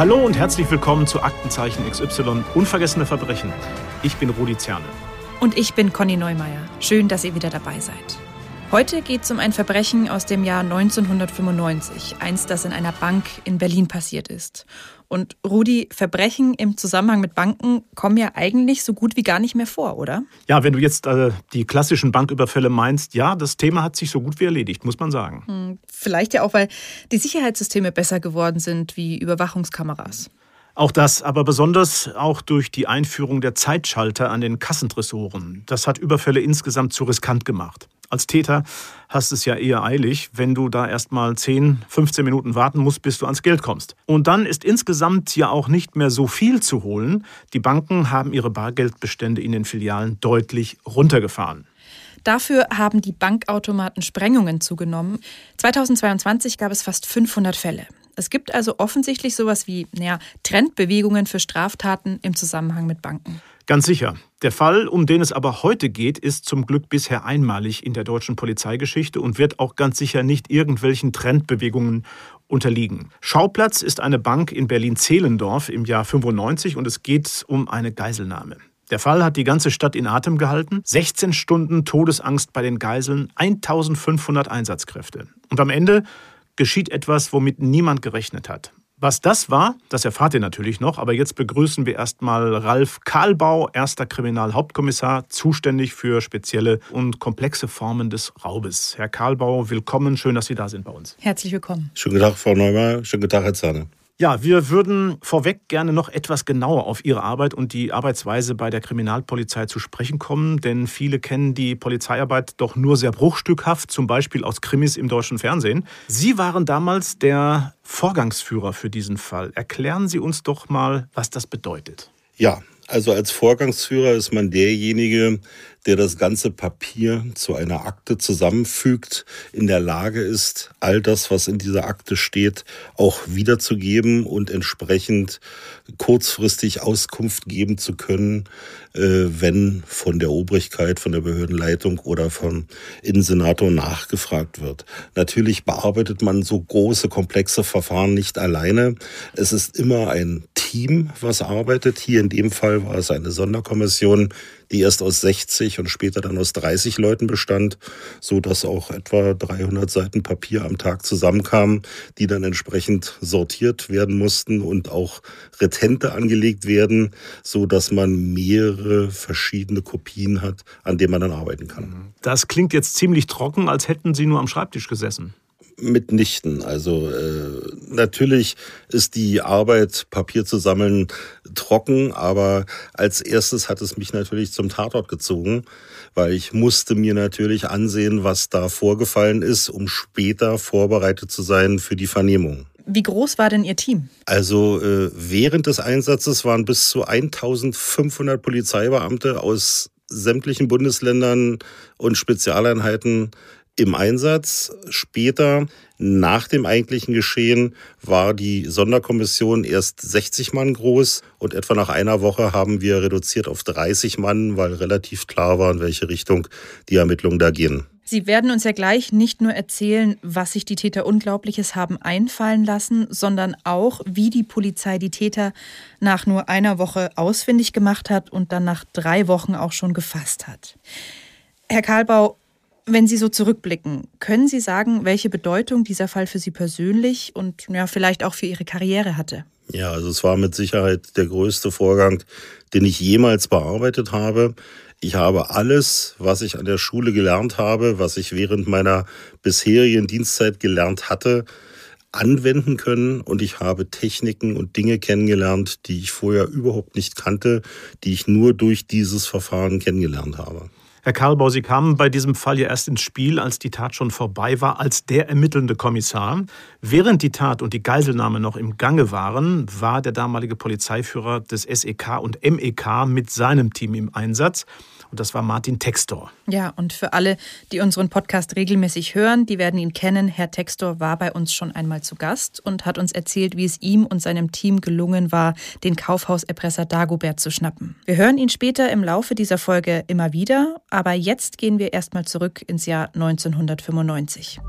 Hallo und herzlich willkommen zu Aktenzeichen XY Unvergessene Verbrechen. Ich bin Rudi Zerne. Und ich bin Conny Neumeier. Schön, dass ihr wieder dabei seid. Heute geht es um ein Verbrechen aus dem Jahr 1995, eins, das in einer Bank in Berlin passiert ist. Und Rudi, Verbrechen im Zusammenhang mit Banken kommen ja eigentlich so gut wie gar nicht mehr vor, oder? Ja, wenn du jetzt die klassischen Banküberfälle meinst, ja, das Thema hat sich so gut wie erledigt, muss man sagen. Vielleicht ja auch, weil die Sicherheitssysteme besser geworden sind, wie Überwachungskameras. Auch das, aber besonders auch durch die Einführung der Zeitschalter an den Kassentresoren. Das hat Überfälle insgesamt zu riskant gemacht. Als Täter hast es ja eher eilig, wenn du da erst mal 10, 15 Minuten warten musst, bis du ans Geld kommst. Und dann ist insgesamt ja auch nicht mehr so viel zu holen. Die Banken haben ihre Bargeldbestände in den Filialen deutlich runtergefahren. Dafür haben die Bankautomaten Sprengungen zugenommen. 2022 gab es fast 500 Fälle. Es gibt also offensichtlich sowas wie Trendbewegungen für Straftaten im Zusammenhang mit Banken. Ganz sicher. Der Fall, um den es aber heute geht, ist zum Glück bisher einmalig in der deutschen Polizeigeschichte und wird auch ganz sicher nicht irgendwelchen Trendbewegungen unterliegen. Schauplatz ist eine Bank in Berlin-Zehlendorf im Jahr 95 und es geht um eine Geiselnahme. Der Fall hat die ganze Stadt in Atem gehalten. 16 Stunden Todesangst bei den Geiseln, 1500 Einsatzkräfte. Und am Ende geschieht etwas, womit niemand gerechnet hat. Was das war, das erfahrt ihr natürlich noch, aber jetzt begrüßen wir erstmal Ralf Kahlbau, erster Kriminalhauptkommissar, zuständig für spezielle und komplexe Formen des Raubes. Herr Kahlbau, willkommen, schön, dass Sie da sind bei uns. Herzlich willkommen. Schönen guten Tag, Frau Neumeier, schönen guten Tag, Herr Zerne. Ja, wir würden vorweg gerne noch etwas genauer auf Ihre Arbeit und die Arbeitsweise bei der Kriminalpolizei zu sprechen kommen, denn viele kennen die Polizeiarbeit doch nur sehr bruchstückhaft, zum Beispiel aus Krimis im deutschen Fernsehen. Sie waren damals der Vorgangsführer für diesen Fall. Erklären Sie uns doch mal, was das bedeutet. Ja, also als Vorgangsführer ist man derjenige, der das ganze Papier zu einer Akte zusammenfügt, in der Lage ist, all das, was in dieser Akte steht, auch wiederzugeben und entsprechend kurzfristig Auskunft geben zu können, wenn von der Obrigkeit, von der Behördenleitung oder vom Innensenator nachgefragt wird. Natürlich bearbeitet man so große, komplexe Verfahren nicht alleine. Es ist immer ein Team, was arbeitet. Hier in dem Fall war es eine Sonderkommission, die erst aus 60 und später dann aus 30 Leuten bestand, so dass auch etwa 300 Seiten Papier am Tag zusammenkamen, die dann entsprechend sortiert werden mussten und auch Retente angelegt werden, so dass man mehrere verschiedene Kopien hat, an denen man dann arbeiten kann. Das klingt jetzt ziemlich trocken, als hätten Sie nur am Schreibtisch gesessen. Mitnichten. Also natürlich ist die Arbeit, Papier zu sammeln, trocken, aber als erstes hat es mich natürlich zum Tatort gezogen, weil ich musste mir natürlich ansehen, was da vorgefallen ist, um später vorbereitet zu sein für die Vernehmung. Wie groß war denn Ihr Team? Also während des Einsatzes waren bis zu 1500 Polizeibeamte aus sämtlichen Bundesländern und Spezialeinheiten im Einsatz. Später, nach dem eigentlichen Geschehen, war die Sonderkommission erst 60 Mann groß und etwa nach einer Woche haben wir reduziert auf 30 Mann, weil relativ klar war, in welche Richtung die Ermittlungen da gehen. Sie werden uns ja gleich nicht nur erzählen, was sich die Täter Unglaubliches haben einfallen lassen, sondern auch, wie die Polizei die Täter nach nur einer Woche ausfindig gemacht hat und dann nach 3 Wochen auch schon gefasst hat. Herr Kahlbau, wenn Sie so zurückblicken, können Sie sagen, welche Bedeutung dieser Fall für Sie persönlich und vielleicht auch für Ihre Karriere hatte? Ja, also es war mit Sicherheit der größte Vorgang, den ich jemals bearbeitet habe. Ich habe alles, was ich an der Schule gelernt habe, was ich während meiner bisherigen Dienstzeit gelernt hatte, anwenden können und ich habe Techniken und Dinge kennengelernt, die ich vorher überhaupt nicht kannte, die ich nur durch dieses Verfahren kennengelernt habe. Herr Kahlbau, Sie kamen bei diesem Fall ja erst ins Spiel, als die Tat schon vorbei war, als der ermittelnde Kommissar. Während die Tat und die Geiselnahme noch im Gange waren, war der damalige Polizeiführer des SEK und MEK mit seinem Team im Einsatz. Und das war Martin Textor. Ja, und für alle, die unseren Podcast regelmäßig hören, die werden ihn kennen. Herr Textor war bei uns schon einmal zu Gast und hat uns erzählt, wie es ihm und seinem Team gelungen war, den Kaufhauserpresser Dagobert zu schnappen. Wir hören ihn später im Laufe dieser Folge immer wieder, aber jetzt gehen wir erstmal zurück ins Jahr 1995.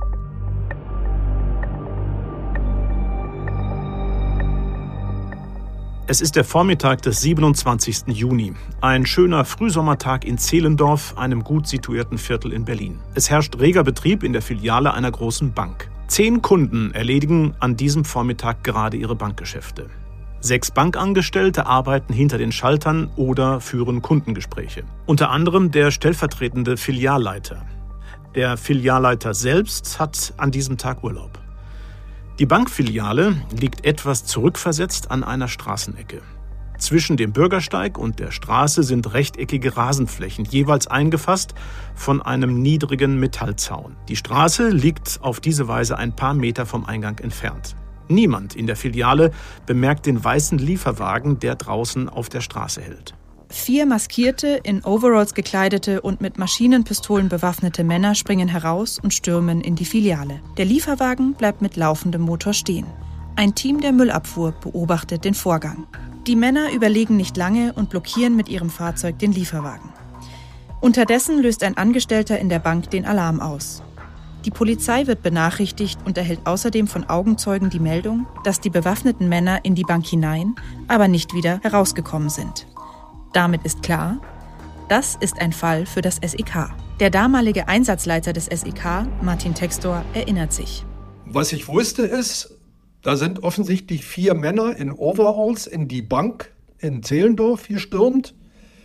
Es ist der Vormittag des 27. Juni. Ein schöner Frühsommertag in Zehlendorf, einem gut situierten Viertel in Berlin. Es herrscht reger Betrieb in der Filiale einer großen Bank. 10 Kunden erledigen an diesem Vormittag gerade ihre Bankgeschäfte. 6 Bankangestellte arbeiten hinter den Schaltern oder führen Kundengespräche. Unter anderem der stellvertretende Filialleiter. Der Filialleiter selbst hat an diesem Tag Urlaub. Die Bankfiliale liegt etwas zurückversetzt an einer Straßenecke. Zwischen dem Bürgersteig und der Straße sind rechteckige Rasenflächen, jeweils eingefasst von einem niedrigen Metallzaun. Die Straße liegt auf diese Weise ein paar Meter vom Eingang entfernt. Niemand in der Filiale bemerkt den weißen Lieferwagen, der draußen auf der Straße hält. 4 maskierte, in Overalls gekleidete und mit Maschinenpistolen bewaffnete Männer springen heraus und stürmen in die Filiale. Der Lieferwagen bleibt mit laufendem Motor stehen. Ein Team der Müllabfuhr beobachtet den Vorgang. Die Männer überlegen nicht lange und blockieren mit ihrem Fahrzeug den Lieferwagen. Unterdessen löst ein Angestellter in der Bank den Alarm aus. Die Polizei wird benachrichtigt und erhält außerdem von Augenzeugen die Meldung, dass die bewaffneten Männer in die Bank hinein, aber nicht wieder herausgekommen sind. Damit ist klar, das ist ein Fall für das SEK. Der damalige Einsatzleiter des SEK, Martin Textor, erinnert sich. Was ich wusste ist, da sind offensichtlich 4 Männer in Overalls in die Bank in Zehlendorf gestürmt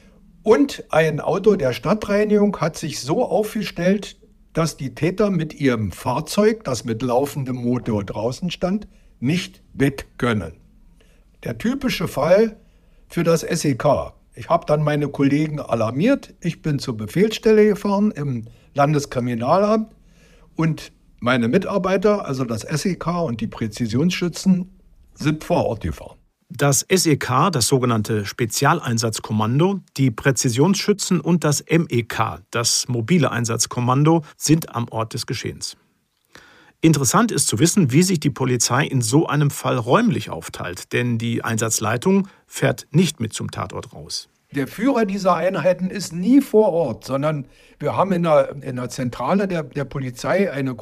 und ein Auto der Stadtreinigung hat sich so aufgestellt, dass die Täter mit ihrem Fahrzeug, das mit laufendem Motor draußen stand, nicht weg können. Der typische Fall für das SEK. Ich habe dann meine Kollegen alarmiert. Ich bin zur Befehlsstelle gefahren im Landeskriminalamt und meine Mitarbeiter, also das SEK und die Präzisionsschützen, sind vor Ort gefahren. Das SEK, das sogenannte Spezialeinsatzkommando, die Präzisionsschützen und das MEK, das mobile Einsatzkommando, sind am Ort des Geschehens. Interessant ist zu wissen, wie sich die Polizei in so einem Fall räumlich aufteilt, denn die Einsatzleitung fährt nicht mit zum Tatort raus. Der Führer dieser Einheiten ist nie vor Ort, sondern wir haben in der Zentrale der Polizei einen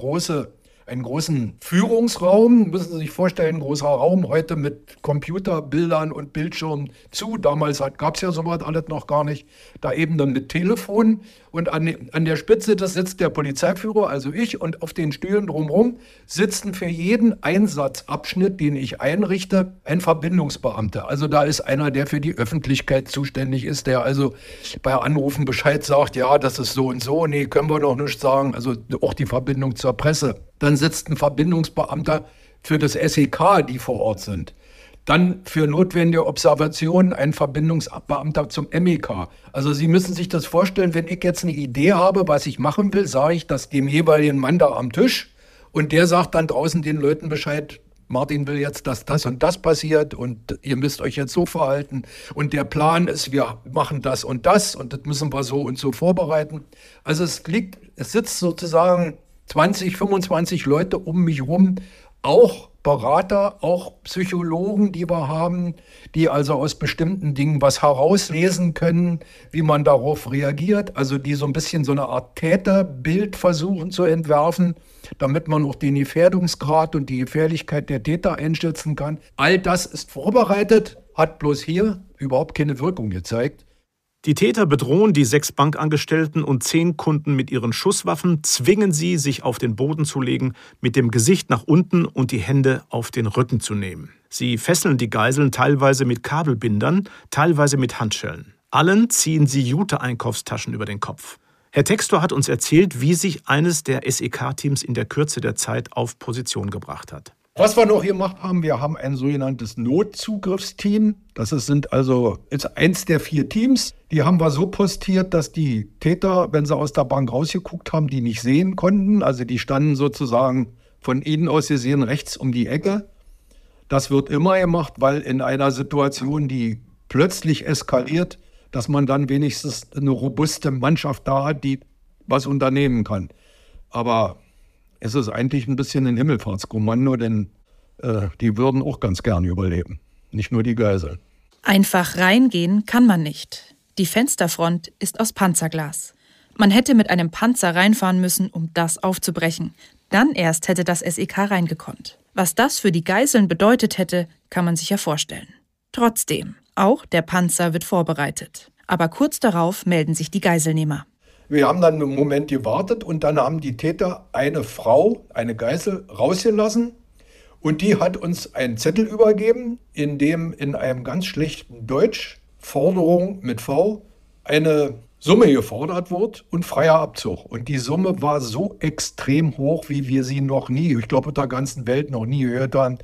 großen Führungsraum, müssen Sie sich vorstellen, ein großer Raum heute mit Computerbildern und Bildschirmen zu. Damals gab es ja sowas alles noch gar nicht. Da eben dann mit Telefon und an der Spitze sitzt der Polizeiführer, also ich, und auf den Stühlen drumherum sitzen für jeden Einsatzabschnitt, den ich einrichte, ein Verbindungsbeamter. Also da ist einer, der für die Öffentlichkeit zuständig ist, der also bei Anrufen Bescheid sagt, ja, das ist so und so, nee, können wir doch nicht sagen, also auch die Verbindung zur Presse. Dann sitzt ein Verbindungsbeamter für das SEK, die vor Ort sind. Dann für notwendige Observationen ein Verbindungsbeamter zum MEK. Also Sie müssen sich das vorstellen, wenn ich jetzt eine Idee habe, was ich machen will, sage ich das dem jeweiligen Mann da am Tisch und der sagt dann draußen den Leuten Bescheid, Martin will jetzt, dass das und das passiert und ihr müsst euch jetzt so verhalten und der Plan ist, wir machen das und das müssen wir so und so vorbereiten. Also es sitzt sozusagen 20, 25 Leute um mich rum, auch Berater, auch Psychologen, die wir haben, die also aus bestimmten Dingen was herauslesen können, wie man darauf reagiert, also die so ein bisschen so eine Art Täterbild versuchen zu entwerfen, damit man auch den Gefährdungsgrad und die Gefährlichkeit der Täter einschätzen kann. All das ist vorbereitet, hat bloß hier überhaupt keine Wirkung gezeigt. Die Täter bedrohen die 6 Bankangestellten und 10 Kunden mit ihren Schusswaffen, zwingen sie, sich auf den Boden zu legen, mit dem Gesicht nach unten und die Hände auf den Rücken zu nehmen. Sie fesseln die Geiseln teilweise mit Kabelbindern, teilweise mit Handschellen. Allen ziehen sie Jute-Einkaufstaschen über den Kopf. Herr Textor hat uns erzählt, wie sich eines der SEK-Teams in der Kürze der Zeit auf Position gebracht hat. Was wir noch gemacht haben, wir haben ein sogenanntes Notzugriffsteam. Das ist eins der 4 Teams. Die haben wir so postiert, dass die Täter, wenn sie aus der Bank rausgeguckt haben, die nicht sehen konnten. Also die standen sozusagen von ihnen aus gesehen rechts um die Ecke. Das wird immer gemacht, weil in einer Situation, die plötzlich eskaliert, dass man dann wenigstens eine robuste Mannschaft da hat, die was unternehmen kann. Aber es ist eigentlich ein bisschen ein Himmelfahrtskommando, denn die würden auch ganz gerne überleben, nicht nur die Geiseln. Einfach reingehen kann man nicht. Die Fensterfront ist aus Panzerglas. Man hätte mit einem Panzer reinfahren müssen, um das aufzubrechen. Dann erst hätte das SEK reingekonnt. Was das für die Geiseln bedeutet hätte, kann man sich ja vorstellen. Trotzdem, auch der Panzer wird vorbereitet. Aber kurz darauf melden sich die Geiselnehmer. Wir haben dann einen Moment gewartet und dann haben die Täter eine Frau, eine Geisel, rausgelassen. Und die hat uns einen Zettel übergeben, in dem in einem ganz schlechten Deutsch Forderung mit V eine Summe gefordert wird und freier Abzug. Und die Summe war so extrem hoch, wie wir sie noch nie, ich glaube, in der ganzen Welt noch nie gehört haben.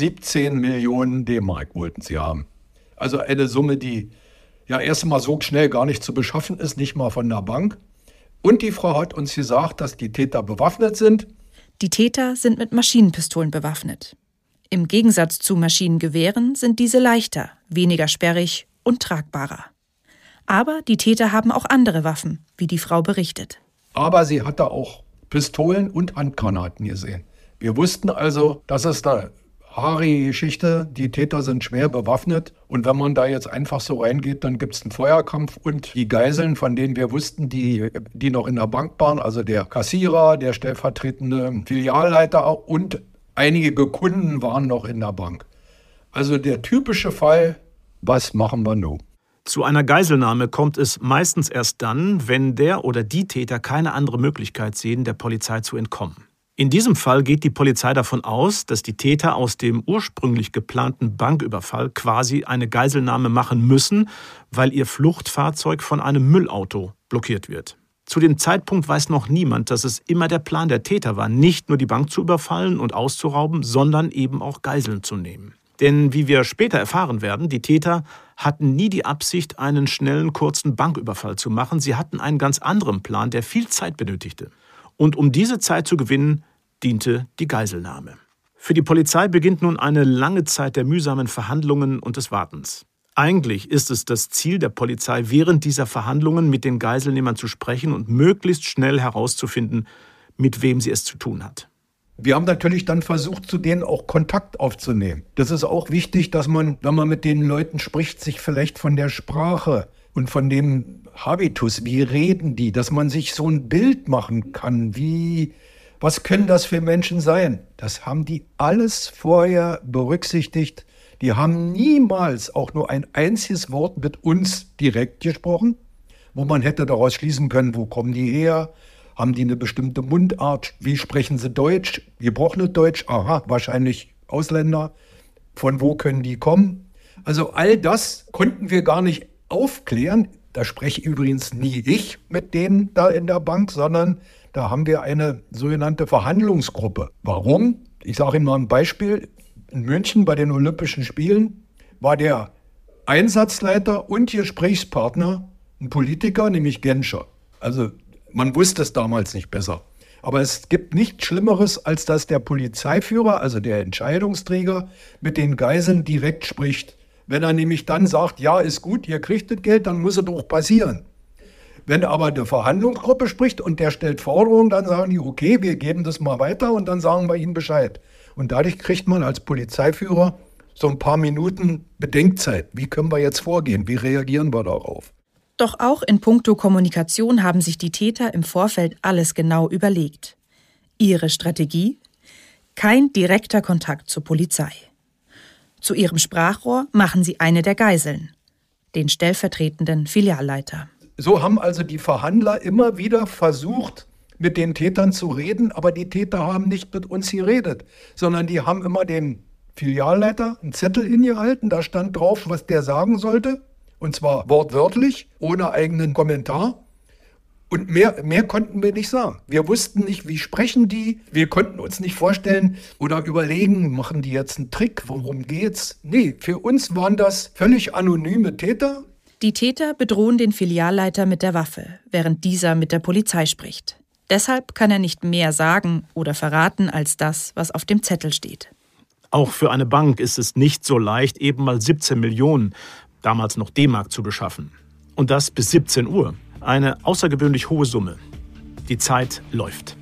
17 Millionen D-Mark wollten sie haben. Also eine Summe, die ja erst einmal so schnell gar nicht zu beschaffen ist, nicht mal von der Bank. Und die Frau hat uns gesagt, dass die Täter bewaffnet sind. Die Täter sind mit Maschinenpistolen bewaffnet. Im Gegensatz zu Maschinengewehren sind diese leichter, weniger sperrig und tragbarer. Aber die Täter haben auch andere Waffen, wie die Frau berichtet. Aber sie hatte auch Pistolen und Handgranaten gesehen. Wir wussten also, das ist eine haarige Geschichte. Die Täter sind schwer bewaffnet. Und wenn man da jetzt einfach so reingeht, dann gibt es einen Feuerkampf. Und die Geiseln, von denen wir wussten, die noch in der Bank waren, also der Kassierer, der stellvertretende Filialleiter und einige Kunden waren noch in der Bank. Also der typische Fall, was machen wir nun? Zu einer Geiselnahme kommt es meistens erst dann, wenn der oder die Täter keine andere Möglichkeit sehen, der Polizei zu entkommen. In diesem Fall geht die Polizei davon aus, dass die Täter aus dem ursprünglich geplanten Banküberfall quasi eine Geiselnahme machen müssen, weil ihr Fluchtfahrzeug von einem Müllauto blockiert wird. Zu dem Zeitpunkt weiß noch niemand, dass es immer der Plan der Täter war, nicht nur die Bank zu überfallen und auszurauben, sondern eben auch Geiseln zu nehmen. Denn wie wir später erfahren werden, die Täter hatten nie die Absicht, einen schnellen, kurzen Banküberfall zu machen. Sie hatten einen ganz anderen Plan, der viel Zeit benötigte. Und um diese Zeit zu gewinnen, diente die Geiselnahme. Für die Polizei beginnt nun eine lange Zeit der mühsamen Verhandlungen und des Wartens. Eigentlich ist es das Ziel der Polizei, während dieser Verhandlungen mit den Geiselnehmern zu sprechen und möglichst schnell herauszufinden, mit wem sie es zu tun hat. Wir haben natürlich dann versucht, zu denen auch Kontakt aufzunehmen. Das ist auch wichtig, dass man, wenn man mit den Leuten spricht, sich vielleicht von der Sprache und von dem Habitus, wie reden die, dass man sich so ein Bild machen kann, was können das für Menschen sein? Das haben die alles vorher berücksichtigt. Die haben niemals auch nur ein einziges Wort mit uns direkt gesprochen, wo man hätte daraus schließen können, wo kommen die her? Haben die eine bestimmte Mundart? Wie sprechen sie Deutsch? Gebrochenes Deutsch? Aha, wahrscheinlich Ausländer. Von wo können die kommen? Also all das konnten wir gar nicht aufklären. Da spreche übrigens nie ich mit denen da in der Bank, sondern da haben wir eine sogenannte Verhandlungsgruppe. Warum? Ich sage Ihnen mal ein Beispiel. In München bei den Olympischen Spielen war der Einsatzleiter und Gesprächspartner ein Politiker, nämlich Genscher. Also man wusste es damals nicht besser. Aber es gibt nichts Schlimmeres, als dass der Polizeiführer, also der Entscheidungsträger, mit den Geiseln direkt spricht. Wenn er nämlich dann sagt, ja, ist gut, ihr kriegt das Geld, dann muss es doch passieren. Wenn aber eine Verhandlungsgruppe spricht und der stellt Forderungen, dann sagen die, okay, wir geben das mal weiter und dann sagen wir ihnen Bescheid. Und dadurch kriegt man als Polizeiführer so ein paar Minuten Bedenkzeit. Wie können wir jetzt vorgehen? Wie reagieren wir darauf? Doch auch in puncto Kommunikation haben sich die Täter im Vorfeld alles genau überlegt. Ihre Strategie? Kein direkter Kontakt zur Polizei. Zu ihrem Sprachrohr machen sie eine der Geiseln, den stellvertretenden Filialleiter. So haben also die Verhandler immer wieder versucht, mit den Tätern zu reden, aber die Täter haben nicht mit uns geredet, sondern die haben immer dem Filialleiter einen Zettel hingehalten, da stand drauf, was der sagen sollte. Und zwar wortwörtlich, ohne eigenen Kommentar. Und mehr konnten wir nicht sagen. Wir wussten nicht, wie sprechen die. Wir konnten uns nicht vorstellen oder überlegen, machen die jetzt einen Trick, worum geht's? Nee, für uns waren das völlig anonyme Täter. Die Täter bedrohen den Filialleiter mit der Waffe, während dieser mit der Polizei spricht. Deshalb kann er nicht mehr sagen oder verraten als das, was auf dem Zettel steht. Auch für eine Bank ist es nicht so leicht, eben mal 17 Millionen, damals noch D-Mark, zu beschaffen. Und das bis 17 Uhr. Eine außergewöhnlich hohe Summe. Die Zeit läuft.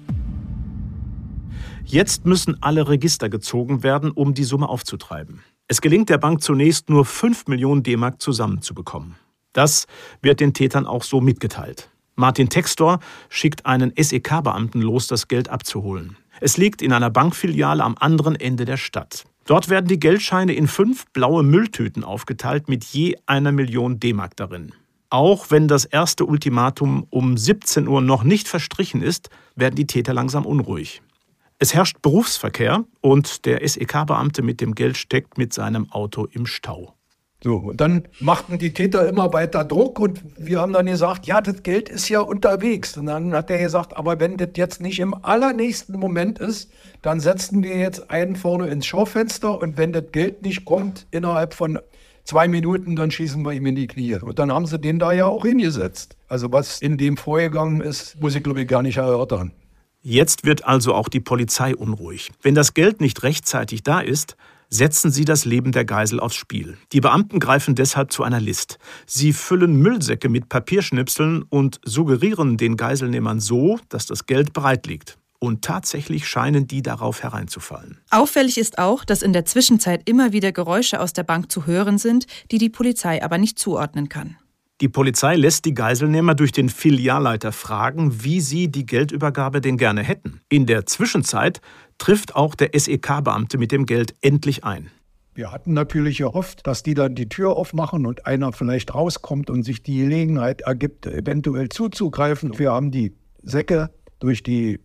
Jetzt müssen alle Register gezogen werden, um die Summe aufzutreiben. Es gelingt der Bank zunächst nur 5 Millionen D-Mark zusammenzubekommen. Das wird den Tätern auch so mitgeteilt. Martin Textor schickt einen SEK-Beamten los, das Geld abzuholen. Es liegt in einer Bankfiliale am anderen Ende der Stadt. Dort werden die Geldscheine in 5 blaue Mülltüten aufgeteilt mit je 1 Million D-Mark darin. Auch wenn das erste Ultimatum um 17 Uhr noch nicht verstrichen ist, werden die Täter langsam unruhig. Es herrscht Berufsverkehr und der SEK-Beamte mit dem Geld steckt mit seinem Auto im Stau. So, und dann machten die Täter immer weiter Druck und wir haben dann gesagt, ja, das Geld ist ja unterwegs. Und dann hat er gesagt, aber wenn das jetzt nicht im allernächsten Moment ist, dann setzen wir jetzt einen vorne ins Schaufenster und wenn das Geld nicht kommt innerhalb von 2 Minuten, dann schießen wir ihm in die Knie. Und dann haben sie den da ja auch hingesetzt. Also was in dem vorgegangen ist, muss ich glaube ich gar nicht erörtern. Jetzt wird also auch die Polizei unruhig. Wenn das Geld nicht rechtzeitig da ist, setzen sie das Leben der Geisel aufs Spiel. Die Beamten greifen deshalb zu einer List. Sie füllen Müllsäcke mit Papierschnipseln und suggerieren den Geiselnehmern so, dass das Geld bereit liegt. Und tatsächlich scheinen die darauf hereinzufallen. Auffällig ist auch, dass in der Zwischenzeit immer wieder Geräusche aus der Bank zu hören sind, die die Polizei aber nicht zuordnen kann. Die Polizei lässt die Geiselnehmer durch den Filialleiter fragen, wie sie die Geldübergabe denn gerne hätten. In der Zwischenzeit trifft auch der SEK-Beamte mit dem Geld endlich ein. Wir hatten natürlich gehofft, dass die dann die Tür aufmachen und einer vielleicht rauskommt und sich die Gelegenheit ergibt, eventuell zuzugreifen. Wir haben die Säcke durch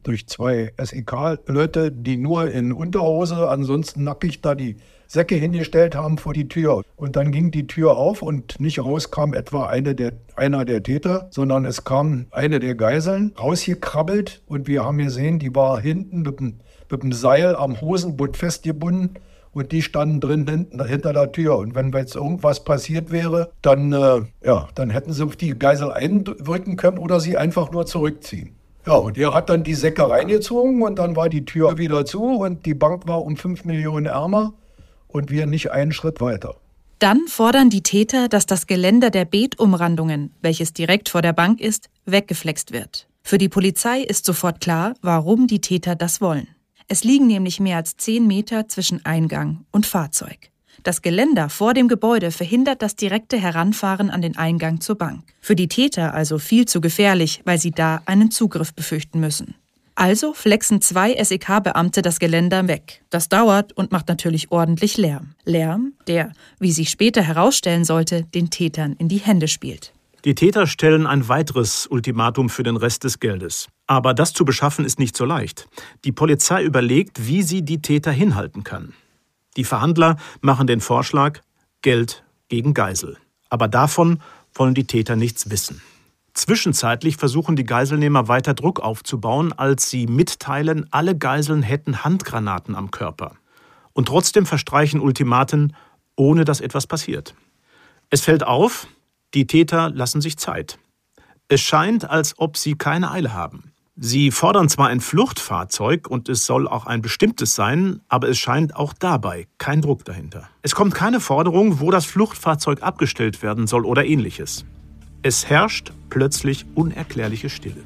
2 SEK-Leute, die nur in Unterhose, ansonsten nackig da die Säcke hingestellt haben vor die Tür. Und dann ging die Tür auf und nicht rauskam etwa einer der Täter, sondern es kam eine der Geiseln rausgekrabbelt und wir haben gesehen, die war hinten mit dem Seil am Hosenbund festgebunden und die standen drin hinter der Tür. Und wenn jetzt irgendwas passiert wäre, dann hätten sie auf die Geisel einwirken können oder sie einfach nur zurückziehen. Ja, und er hat dann die Säcke reingezogen und dann war die Tür wieder zu und die Bank war um 5 Millionen ärmer und wir nicht einen Schritt weiter. Dann fordern die Täter, dass das Geländer der Beetumrandungen, welches direkt vor der Bank ist, weggeflext wird. Für die Polizei ist sofort klar, warum die Täter das wollen. Es liegen nämlich mehr als 10 Meter zwischen Eingang und Fahrzeug. Das Geländer vor dem Gebäude verhindert das direkte Heranfahren an den Eingang zur Bank. Für die Täter also viel zu gefährlich, weil sie da einen Zugriff befürchten müssen. Also flexen 2 SEK-Beamte das Geländer weg. Das dauert und macht natürlich ordentlich Lärm. Lärm, der, wie sich später herausstellen sollte, den Tätern in die Hände spielt. Die Täter stellen ein weiteres Ultimatum für den Rest des Geldes. Aber das zu beschaffen ist nicht so leicht. Die Polizei überlegt, wie sie die Täter hinhalten kann. Die Verhandler machen den Vorschlag, Geld gegen Geisel. Aber davon wollen die Täter nichts wissen. Zwischenzeitlich versuchen die Geiselnehmer weiter Druck aufzubauen, als sie mitteilen, alle Geiseln hätten Handgranaten am Körper. Und trotzdem verstreichen Ultimaten, ohne dass etwas passiert. Es fällt auf, die Täter lassen sich Zeit. Es scheint, als ob sie keine Eile haben. Sie fordern zwar ein Fluchtfahrzeug und es soll auch ein bestimmtes sein, aber es scheint auch dabei kein Druck dahinter. Es kommt keine Forderung, wo das Fluchtfahrzeug abgestellt werden soll oder ähnliches. Es herrscht plötzlich unerklärliche Stille.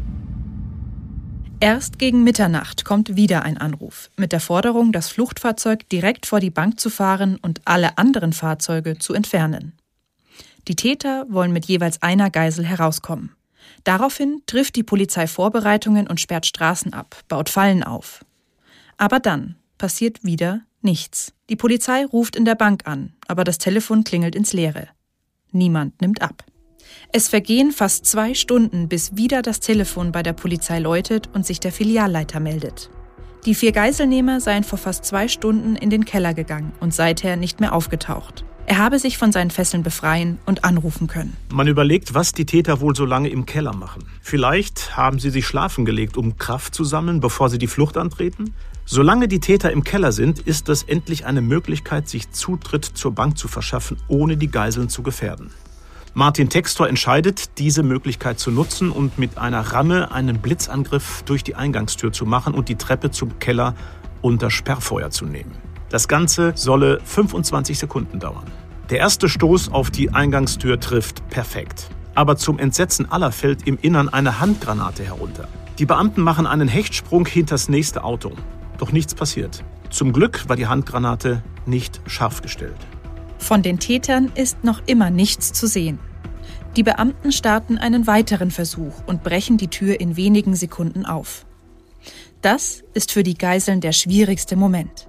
Erst gegen Mitternacht kommt wieder ein Anruf mit der Forderung, das Fluchtfahrzeug direkt vor die Bank zu fahren und alle anderen Fahrzeuge zu entfernen. Die Täter wollen mit jeweils einer Geisel herauskommen. Daraufhin trifft die Polizei Vorbereitungen und sperrt Straßen ab, baut Fallen auf. Aber dann passiert wieder nichts. Die Polizei ruft in der Bank an, aber das Telefon klingelt ins Leere. Niemand nimmt ab. Es vergehen fast 2 Stunden, bis wieder das Telefon bei der Polizei läutet und sich der Filialleiter meldet. Die 4 Geiselnehmer seien vor fast 2 Stunden in den Keller gegangen und seither nicht mehr aufgetaucht. Er habe sich von seinen Fesseln befreien und anrufen können. Man überlegt, was die Täter wohl so lange im Keller machen. Vielleicht haben sie sich schlafen gelegt, um Kraft zu sammeln, bevor sie die Flucht antreten? Solange die Täter im Keller sind, ist das endlich eine Möglichkeit, sich Zutritt zur Bank zu verschaffen, ohne die Geiseln zu gefährden. Martin Textor entscheidet, diese Möglichkeit zu nutzen und mit einer Ramme einen Blitzangriff durch die Eingangstür zu machen und die Treppe zum Keller unter Sperrfeuer zu nehmen. Das Ganze solle 25 Sekunden dauern. Der erste Stoß auf die Eingangstür trifft perfekt. Aber zum Entsetzen aller fällt im Innern eine Handgranate herunter. Die Beamten machen einen Hechtsprung hinters nächste Auto. Doch nichts passiert. Zum Glück war die Handgranate nicht scharf gestellt. Von den Tätern ist noch immer nichts zu sehen. Die Beamten starten einen weiteren Versuch und brechen die Tür in wenigen Sekunden auf. Das ist für die Geiseln der schwierigste Moment.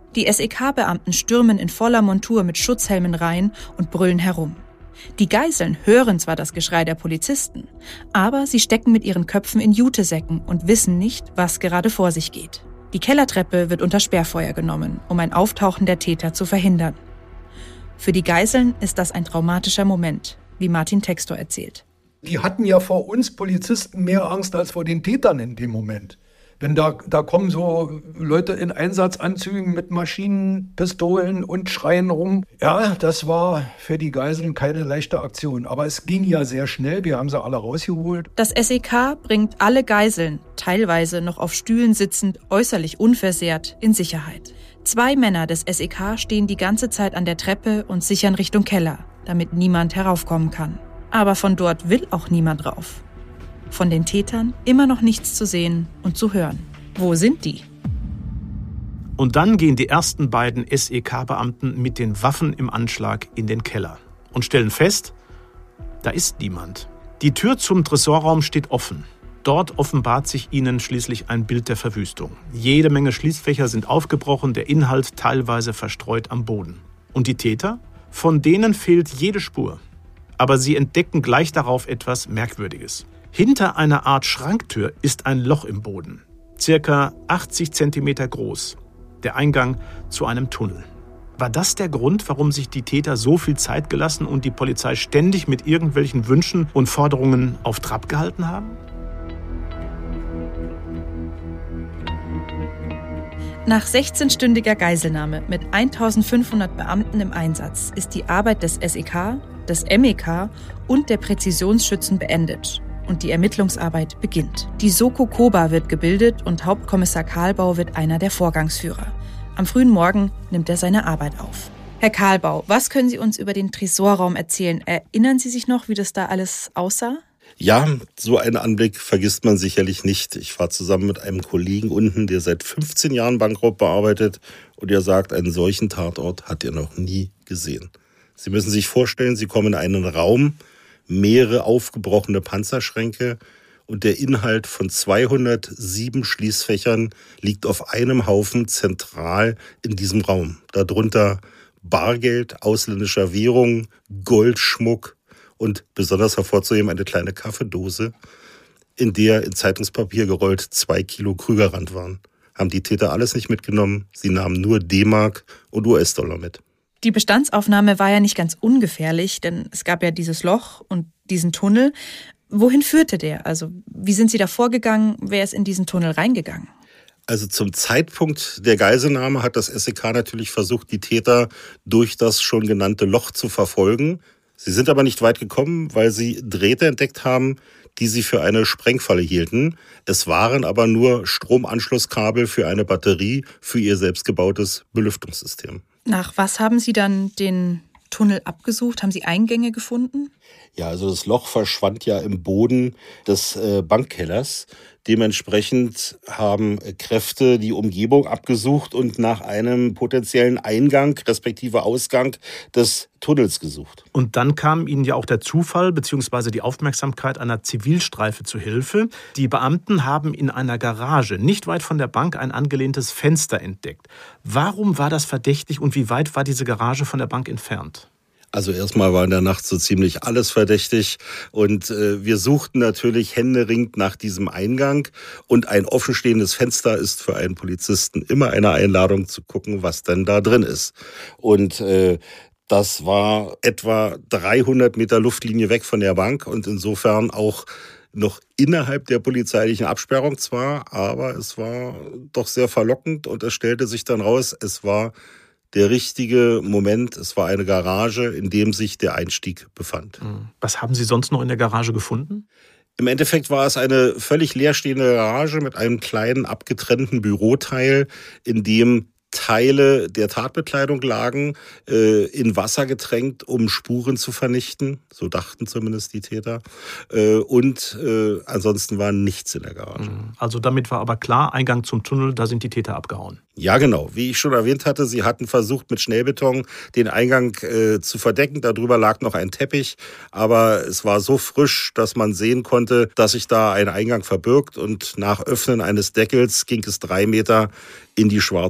Die SEK-Beamten stürmen in voller Montur mit Schutzhelmen rein und brüllen herum. Die Geiseln hören zwar das Geschrei der Polizisten, aber sie stecken mit ihren Köpfen in Jutesäcken und wissen nicht, was gerade vor sich geht. Die Kellertreppe wird unter Sperrfeuer genommen, um ein Auftauchen der Täter zu verhindern. Für die Geiseln ist das ein traumatischer Moment, wie Martin Textor erzählt. Die hatten ja vor uns Polizisten mehr Angst als vor den Tätern in dem Moment. Wenn da kommen so Leute in Einsatzanzügen mit Maschinen, Pistolen und schreien rum. Ja, das war für die Geiseln keine leichte Aktion. Aber es ging ja sehr schnell, wir haben sie alle rausgeholt. Das SEK bringt alle Geiseln, teilweise noch auf Stühlen sitzend, äußerlich unversehrt, in Sicherheit. 2 Männer des SEK stehen die ganze Zeit an der Treppe und sichern Richtung Keller, damit niemand heraufkommen kann. Aber von dort will auch niemand rauf. Von den Tätern immer noch nichts zu sehen und zu hören. Wo sind die? Und dann gehen die ersten beiden SEK-Beamten mit den Waffen im Anschlag in den Keller und stellen fest, da ist niemand. Die Tür zum Tresorraum steht offen. Dort offenbart sich ihnen schließlich ein Bild der Verwüstung. Jede Menge Schließfächer sind aufgebrochen, der Inhalt teilweise verstreut am Boden. Und die Täter? Von denen fehlt jede Spur. Aber sie entdecken gleich darauf etwas Merkwürdiges. Hinter einer Art Schranktür ist ein Loch im Boden, circa 80 Zentimeter groß, der Eingang zu einem Tunnel. War das der Grund, warum sich die Täter so viel Zeit gelassen und die Polizei ständig mit irgendwelchen Wünschen und Forderungen auf Trab gehalten haben? Nach 16-stündiger Geiselnahme mit 1500 Beamten im Einsatz ist die Arbeit des SEK, des MEK und der Präzisionsschützen beendet. Und die Ermittlungsarbeit beginnt. Die Soko Koba wird gebildet und Hauptkommissar Kahlbau wird einer der Vorgangsführer. Am frühen Morgen nimmt er seine Arbeit auf. Herr Kahlbau, was können Sie uns über den Tresorraum erzählen? Erinnern Sie sich noch, wie das da alles aussah? Ja, so einen Anblick vergisst man sicherlich nicht. Ich war zusammen mit einem Kollegen unten, der seit 15 Jahren Bankraub bearbeitet, und er sagt, einen solchen Tatort hat er noch nie gesehen. Sie müssen sich vorstellen, Sie kommen in einen Raum, mehrere aufgebrochene Panzerschränke und der Inhalt von 207 Schließfächern liegt auf einem Haufen zentral in diesem Raum. Darunter Bargeld, ausländischer Währung, Goldschmuck und besonders hervorzuheben eine kleine Kaffeedose, in der in Zeitungspapier gerollt 2 Kilo Krügerrand waren. Haben die Täter alles nicht mitgenommen, sie nahmen nur D-Mark und US-Dollar mit. Die Bestandsaufnahme war ja nicht ganz ungefährlich, denn es gab ja dieses Loch und diesen Tunnel. Wohin führte der? Also wie sind Sie da vorgegangen? Wer ist in diesen Tunnel reingegangen? Also zum Zeitpunkt der Geiselnahme hat das SEK natürlich versucht, die Täter durch das schon genannte Loch zu verfolgen. Sie sind aber nicht weit gekommen, weil sie Drähte entdeckt haben, die sie für eine Sprengfalle hielten. Es waren aber nur Stromanschlusskabel für eine Batterie für ihr selbstgebautes Belüftungssystem. Nach was haben Sie dann den Tunnel abgesucht? Haben Sie Eingänge gefunden? Ja, also das Loch verschwand ja im Boden des Bankkellers. Dementsprechend haben Kräfte die Umgebung abgesucht und nach einem potenziellen Eingang respektive Ausgang des Tunnels gesucht. Und dann kam ihnen ja auch der Zufall bzw. die Aufmerksamkeit einer Zivilstreife zu Hilfe. Die Beamten haben in einer Garage nicht weit von der Bank ein angelehntes Fenster entdeckt. Warum war das verdächtig und wie weit war diese Garage von der Bank entfernt? Also erstmal war in der Nacht so ziemlich alles verdächtig und wir suchten natürlich händeringend nach diesem Eingang und ein offenstehendes Fenster ist für einen Polizisten immer eine Einladung zu gucken, was denn da drin ist. Und das war etwa 300 Meter Luftlinie weg von der Bank und insofern auch noch innerhalb der polizeilichen Absperrung zwar, aber es war doch sehr verlockend und es stellte sich dann raus, es war der richtige Moment. Es war eine Garage, in dem sich der Einstieg befand. Was haben Sie sonst noch in der Garage gefunden? Im Endeffekt war es eine völlig leerstehende Garage mit einem kleinen abgetrennten Büroteil, in dem Teile der Tatbekleidung lagen, in Wasser getränkt, um Spuren zu vernichten. So dachten zumindest die Täter. Und ansonsten war nichts in der Garage. Also damit war aber klar, Eingang zum Tunnel, da sind die Täter abgehauen. Ja, genau. Wie ich schon erwähnt hatte, sie hatten versucht, mit Schnellbeton den Eingang zu verdecken. Darüber lag noch ein Teppich, aber es war so frisch, dass man sehen konnte, dass sich da ein Eingang verbirgt. Und nach Öffnen eines Deckels ging es 3 Meter in die schwarze Tiefe.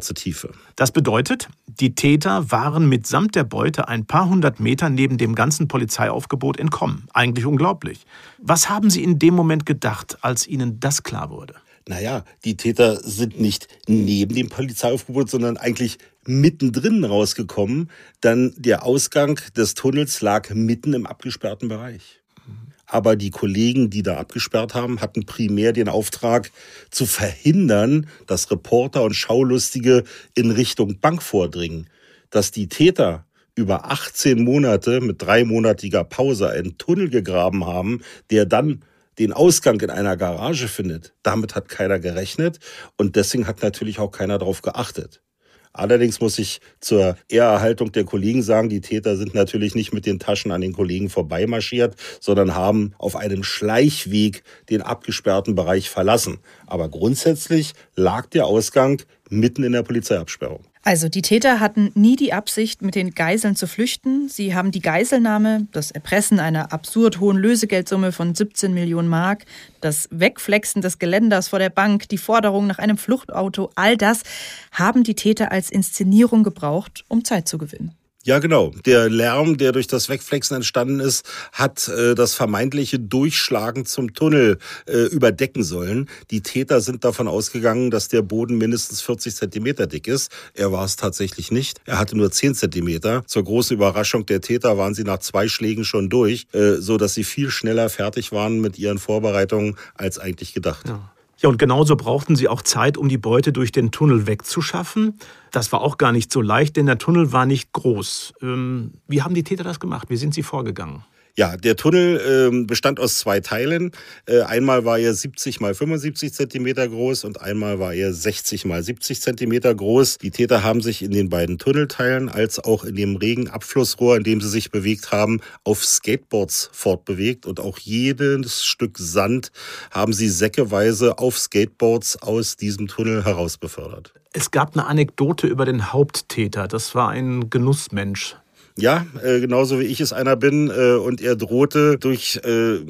Abläufe. Das bedeutet, die Täter waren mitsamt der Beute ein paar hundert Meter neben dem ganzen Polizeiaufgebot entkommen. Eigentlich unglaublich. Was haben Sie in dem Moment gedacht, als Ihnen das klar wurde? Naja, die Täter sind nicht neben dem Polizeiaufgebot, sondern eigentlich mittendrin rausgekommen. Dann der Ausgang des Tunnels lag mitten im abgesperrten Bereich. Aber die Kollegen, die da abgesperrt haben, hatten primär den Auftrag zu verhindern, dass Reporter und Schaulustige in Richtung Bank vordringen. Dass die Täter über 18 Monate mit 3-monatiger Pause einen Tunnel gegraben haben, der dann den Ausgang in einer Garage findet. Damit hat keiner gerechnet und deswegen hat natürlich auch keiner darauf geachtet. Allerdings muss ich zur Ehrerhaltung der Kollegen sagen, die Täter sind natürlich nicht mit den Taschen an den Kollegen vorbeimarschiert, sondern haben auf einem Schleichweg den abgesperrten Bereich verlassen. Aber grundsätzlich lag der Ausgang mitten in der Polizeiabsperrung. Also die Täter hatten nie die Absicht, mit den Geiseln zu flüchten. Sie haben die Geiselnahme, das Erpressen einer absurd hohen Lösegeldsumme von 17 Millionen Mark, das Wegflexen des Geländers vor der Bank, die Forderung nach einem Fluchtauto, all das haben die Täter als Inszenierung gebraucht, um Zeit zu gewinnen. Ja, genau. Der Lärm, der durch das Wegflexen entstanden ist, hat das vermeintliche Durchschlagen zum Tunnel überdecken sollen. Die Täter sind davon ausgegangen, dass der Boden mindestens 40 Zentimeter dick ist. Er war es tatsächlich nicht. Er hatte nur 10 Zentimeter. Zur großen Überraschung der Täter waren sie nach 2 Schlägen schon durch, so dass sie viel schneller fertig waren mit ihren Vorbereitungen als eigentlich gedacht. Ja, und genauso brauchten sie auch Zeit, um die Beute durch den Tunnel wegzuschaffen. Das war auch gar nicht so leicht, denn der Tunnel war nicht groß. Wie haben die Täter das gemacht? Wie sind sie vorgegangen? Ja, der Tunnel bestand aus 2 Teilen. Einmal war er 70 mal 75 Zentimeter groß und einmal war er 60 mal 70 Zentimeter groß. Die Täter haben sich in den beiden Tunnelteilen als auch in dem Regenabflussrohr, in dem sie sich bewegt haben, auf Skateboards fortbewegt. Und auch jedes Stück Sand haben sie säckeweise auf Skateboards aus diesem Tunnel heraus befördert. Es gab eine Anekdote über den Haupttäter. Das war ein Genussmensch. Ja, genauso wie ich es einer bin. Und er drohte durch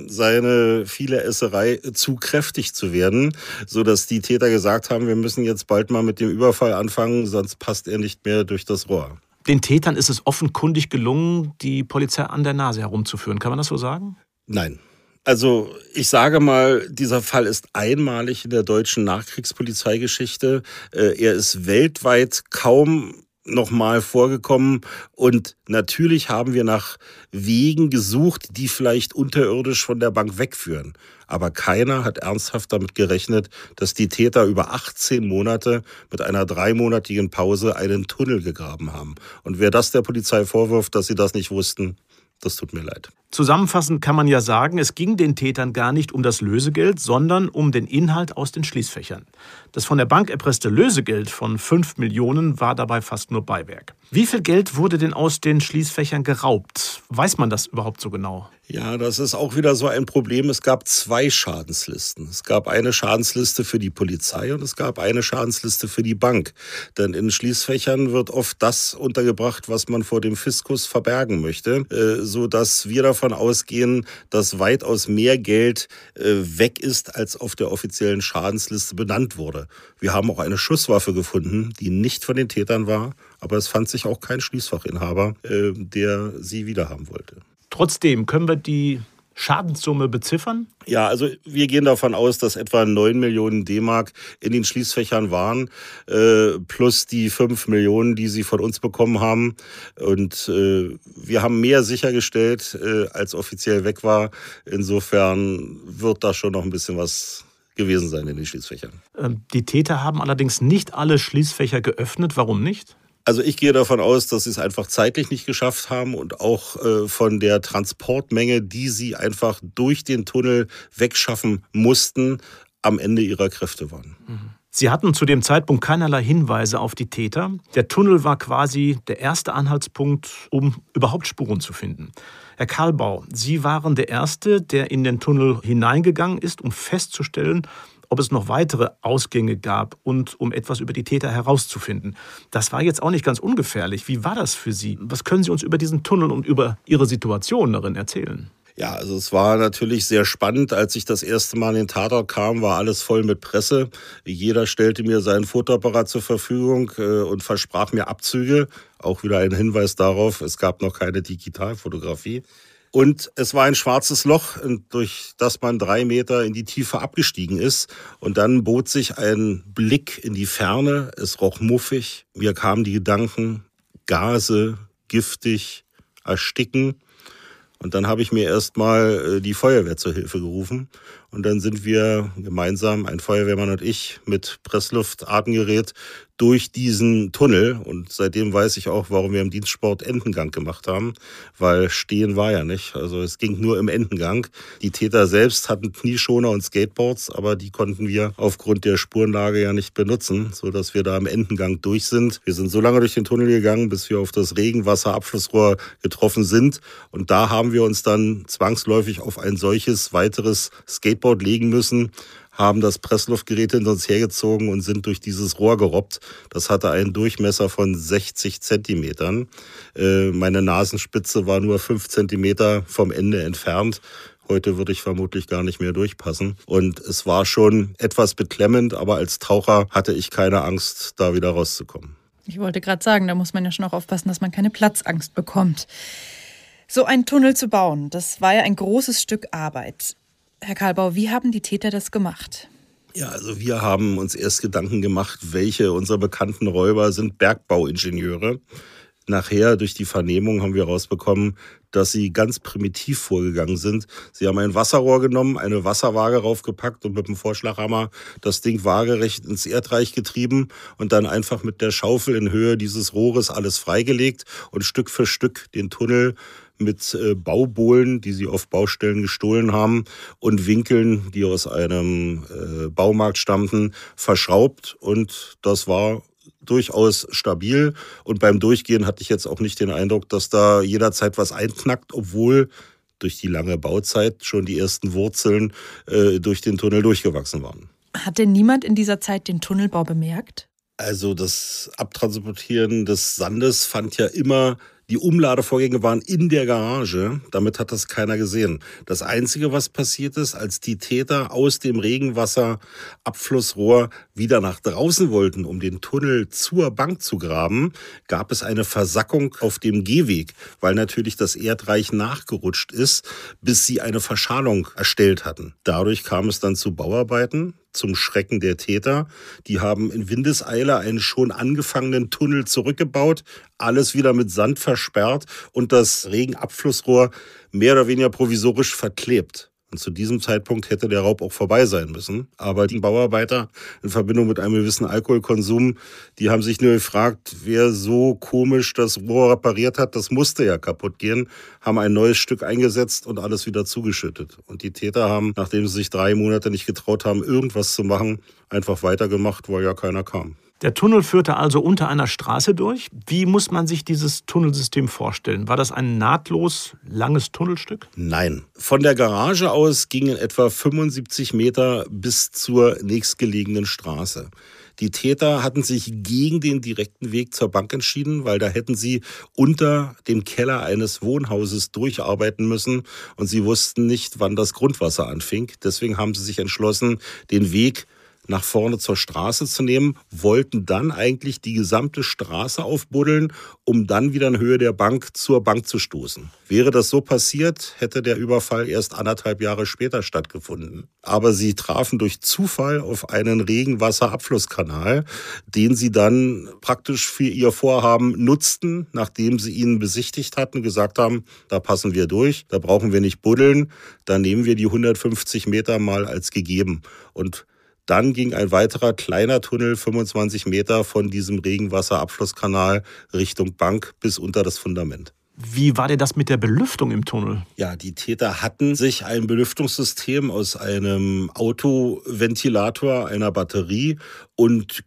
seine viele Esserei zu kräftig zu werden, sodass die Täter gesagt haben, wir müssen jetzt bald mal mit dem Überfall anfangen, sonst passt er nicht mehr durch das Rohr. Den Tätern ist es offenkundig gelungen, die Polizei an der Nase herumzuführen. Kann man das so sagen? Nein. Also ich sage mal, dieser Fall ist einmalig in der deutschen Nachkriegspolizeigeschichte. Er ist weltweit kaum nochmal vorgekommen und natürlich haben wir nach Wegen gesucht, die vielleicht unterirdisch von der Bank wegführen. Aber keiner hat ernsthaft damit gerechnet, dass die Täter über 18 Monate mit einer 3-monatigen Pause einen Tunnel gegraben haben. Und wer das der Polizei vorwirft, dass sie das nicht wussten, das tut mir leid. Zusammenfassend kann man ja sagen, es ging den Tätern gar nicht um das Lösegeld, sondern um den Inhalt aus den Schließfächern. Das von der Bank erpresste Lösegeld von 5 Millionen war dabei fast nur Beiwerk. Wie viel Geld wurde denn aus den Schließfächern geraubt? Weiß man das überhaupt so genau? Ja, das ist auch wieder so ein Problem. Es gab 2 Schadenslisten. Es gab eine Schadensliste für die Polizei und es gab eine Schadensliste für die Bank. Denn in Schließfächern wird oft das untergebracht, was man vor dem Fiskus verbergen möchte, sodass wir davon ausgehen, dass weitaus mehr Geld weg ist, als auf der offiziellen Schadensliste benannt wurde. Wir haben auch eine Schusswaffe gefunden, die nicht von den Tätern war, aber es fand sich auch kein Schließfachinhaber, der sie wiederhaben wollte. Trotzdem, können wir die Schadenssumme beziffern? Ja, also wir gehen davon aus, dass etwa 9 Millionen D-Mark in den Schließfächern waren, plus die 5 Millionen, die sie von uns bekommen haben. Und wir haben mehr sichergestellt, als offiziell weg war. Insofern wird da schon noch ein bisschen was gewesen sein in den Schließfächern. Die Täter haben allerdings nicht alle Schließfächer geöffnet. Warum nicht? Also ich gehe davon aus, dass sie es einfach zeitlich nicht geschafft haben und auch von der Transportmenge, die sie einfach durch den Tunnel wegschaffen mussten, am Ende ihrer Kräfte waren. Sie hatten zu dem Zeitpunkt keinerlei Hinweise auf die Täter. Der Tunnel war quasi der erste Anhaltspunkt, um überhaupt Spuren zu finden. Herr Karlbau, Sie waren der Erste, der in den Tunnel hineingegangen ist, um festzustellen, ob es noch weitere Ausgänge gab und um etwas über die Täter herauszufinden. Das war jetzt auch nicht ganz ungefährlich. Wie war das für Sie? Was können Sie uns über diesen Tunnel und über Ihre Situation darin erzählen? Ja, also es war natürlich sehr spannend. Als ich das erste Mal in den Tatort kam, war alles voll mit Presse. Jeder stellte mir seinen Fotoapparat zur Verfügung und versprach mir Abzüge. Auch wieder ein Hinweis darauf, es gab noch keine Digitalfotografie. Und es war ein schwarzes Loch, durch das man 3 Meter in die Tiefe abgestiegen ist. Und dann bot sich ein Blick in die Ferne. Es roch muffig. Mir kamen die Gedanken, Gase, giftig, ersticken. Und dann habe ich mir erstmal die Feuerwehr zur Hilfe gerufen. Und dann sind wir gemeinsam, ein Feuerwehrmann und ich, mit Pressluftatemgerät durch diesen Tunnel. Und seitdem weiß ich auch, warum wir im Dienstsport Entengang gemacht haben. Weil stehen war ja nicht. Also es ging nur im Entengang. Die Täter selbst hatten Knieschoner und Skateboards, aber die konnten wir aufgrund der Spurenlage ja nicht benutzen, sodass wir da im Entengang durch sind. Wir sind so lange durch den Tunnel gegangen, bis wir auf das Regenwasserabflussrohr getroffen sind. Und da haben wir uns dann zwangsläufig auf ein solches weiteres Skateboard legen müssen, haben das Pressluftgerät hinter uns hergezogen und sind durch dieses Rohr gerobbt. Das hatte einen Durchmesser von 60 Zentimetern. Meine Nasenspitze war nur 5 Zentimeter vom Ende entfernt. Heute würde ich vermutlich gar nicht mehr durchpassen. Und es war schon etwas beklemmend, aber als Taucher hatte ich keine Angst, da wieder rauszukommen. Ich wollte gerade sagen, da muss man ja schon auch aufpassen, dass man keine Platzangst bekommt. So einen Tunnel zu bauen, das war ja ein großes Stück Arbeit. Herr Karlbauer, wie haben die Täter das gemacht? Ja, also wir haben uns erst Gedanken gemacht, welche unserer bekannten Räuber sind Bergbauingenieure. Nachher durch die Vernehmung haben wir rausbekommen, dass sie ganz primitiv vorgegangen sind. Sie haben ein Wasserrohr genommen, eine Wasserwaage raufgepackt und mit dem Vorschlaghammer das Ding waagerecht ins Erdreich getrieben und dann einfach mit der Schaufel in Höhe dieses Rohres alles freigelegt und Stück für Stück den Tunnel mit Baubohlen, die sie auf Baustellen gestohlen haben, und Winkeln, die aus einem Baumarkt stammten, verschraubt. Und das war durchaus stabil. Und beim Durchgehen hatte ich jetzt auch nicht den Eindruck, dass da jederzeit was einknackt, obwohl durch die lange Bauzeit schon die ersten Wurzeln durch den Tunnel durchgewachsen waren. Hat denn niemand in dieser Zeit den Tunnelbau bemerkt? Also das Abtransportieren des Sandes fand ja immer, die Umladevorgänge waren in der Garage, damit hat das keiner gesehen. Das Einzige, was passiert ist, als die Täter aus dem Regenwasserabflussrohr wieder nach draußen wollten, um den Tunnel zur Bank zu graben, gab es eine Versackung auf dem Gehweg, weil natürlich das Erdreich nachgerutscht ist, bis sie eine Verschalung erstellt hatten. Dadurch kam es dann zu Bauarbeiten. Zum Schrecken der Täter. Die haben in Windeseile einen schon angefangenen Tunnel zurückgebaut, alles wieder mit Sand versperrt und das Regenabflussrohr mehr oder weniger provisorisch verklebt. Und zu diesem Zeitpunkt hätte der Raub auch vorbei sein müssen. Aber die Bauarbeiter in Verbindung mit einem gewissen Alkoholkonsum, die haben sich nur gefragt, wer so komisch das Rohr repariert hat, das musste ja kaputt gehen, haben ein neues Stück eingesetzt und alles wieder zugeschüttet. Und die Täter haben, nachdem sie sich 3 Monate nicht getraut haben, irgendwas zu machen, einfach weitergemacht, weil ja keiner kam. Der Tunnel führte also unter einer Straße durch. Wie muss man sich dieses Tunnelsystem vorstellen? War das ein nahtlos langes Tunnelstück? Nein. Von der Garage aus gingen etwa 75 Meter bis zur nächstgelegenen Straße. Die Täter hatten sich gegen den direkten Weg zur Bank entschieden, weil da hätten sie unter dem Keller eines Wohnhauses durcharbeiten müssen und sie wussten nicht, wann das Grundwasser anfing. Deswegen haben sie sich entschlossen, den Weg nach vorne zur Straße zu nehmen, wollten dann eigentlich die gesamte Straße aufbuddeln, um dann wieder in Höhe der Bank zur Bank zu stoßen. Wäre das so passiert, hätte der Überfall erst 1,5 Jahre später stattgefunden. Aber sie trafen durch Zufall auf einen Regenwasserabflusskanal, den sie dann praktisch für ihr Vorhaben nutzten, nachdem sie ihn besichtigt hatten, gesagt haben, da passen wir durch, da brauchen wir nicht buddeln, da nehmen wir die 150 Meter mal als gegeben. Und dann ging ein weiterer kleiner Tunnel, 25 Meter von diesem Regenwasserabflusskanal Richtung Bank bis unter das Fundament. Wie war denn das mit der Belüftung im Tunnel? Ja, die Täter hatten sich ein Belüftungssystem aus einem Autoventilator, einer Batterie und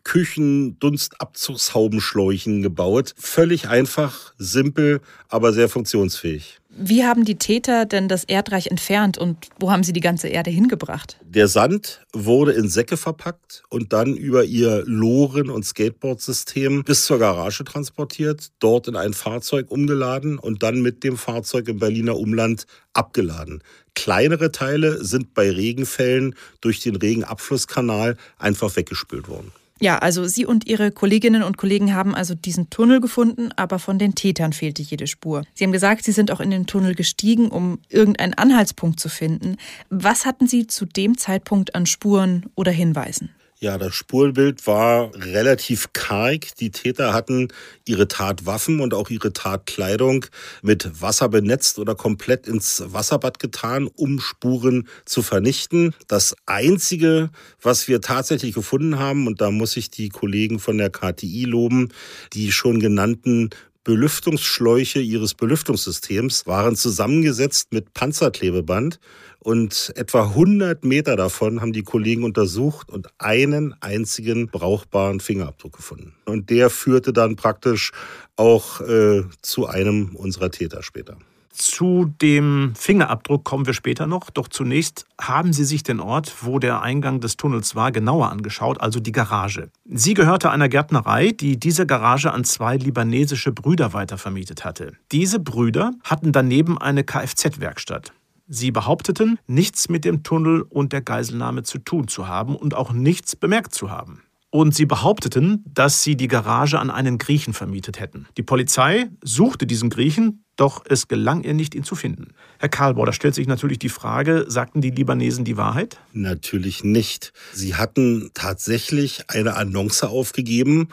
Küchendunstabzugshaubenschläuchen gebaut. Völlig einfach, simpel, aber sehr funktionsfähig. Wie haben die Täter denn das Erdreich entfernt und wo haben sie die ganze Erde hingebracht? Der Sand wurde in Säcke verpackt und dann über ihr Loren- und Skateboardsystem bis zur Garage transportiert, dort in ein Fahrzeug umgeladen und dann mit dem Fahrzeug im Berliner Umland abgeladen. Kleinere Teile sind bei Regenfällen durch den Regenabflusskanal einfach weggespült worden. Ja, also Sie und Ihre Kolleginnen und Kollegen haben also diesen Tunnel gefunden, aber von den Tätern fehlte jede Spur. Sie haben gesagt, Sie sind auch in den Tunnel gestiegen, um irgendeinen Anhaltspunkt zu finden. Was hatten Sie zu dem Zeitpunkt an Spuren oder Hinweisen? Ja, das Spurbild war relativ karg. Die Täter hatten ihre Tatwaffen und auch ihre Tatkleidung mit Wasser benetzt oder komplett ins Wasserbad getan, um Spuren zu vernichten. Das Einzige, was wir tatsächlich gefunden haben, und da muss ich die Kollegen von der KTI loben, die schon genannten Belüftungsschläuche ihres Belüftungssystems waren zusammengesetzt mit Panzerklebeband. Und etwa 100 Meter davon haben die Kollegen untersucht und einen einzigen brauchbaren Fingerabdruck gefunden. Und der führte dann praktisch auch zu einem unserer Täter später. Zu dem Fingerabdruck kommen wir später noch. Doch zunächst haben Sie sich den Ort, wo der Eingang des Tunnels war, genauer angeschaut, also die Garage. Sie gehörte einer Gärtnerei, die diese Garage an 2 libanesische Brüder weitervermietet hatte. Diese Brüder hatten daneben eine Kfz-Werkstatt. Sie behaupteten, nichts mit dem Tunnel und der Geiselnahme zu tun zu haben und auch nichts bemerkt zu haben. Und sie behaupteten, dass sie die Garage an einen Griechen vermietet hätten. Die Polizei suchte diesen Griechen, doch es gelang ihr nicht, ihn zu finden. Herr Karlbauer, da stellt sich natürlich die Frage, sagten die Libanesen die Wahrheit? Natürlich nicht. Sie hatten tatsächlich eine Annonce aufgegeben,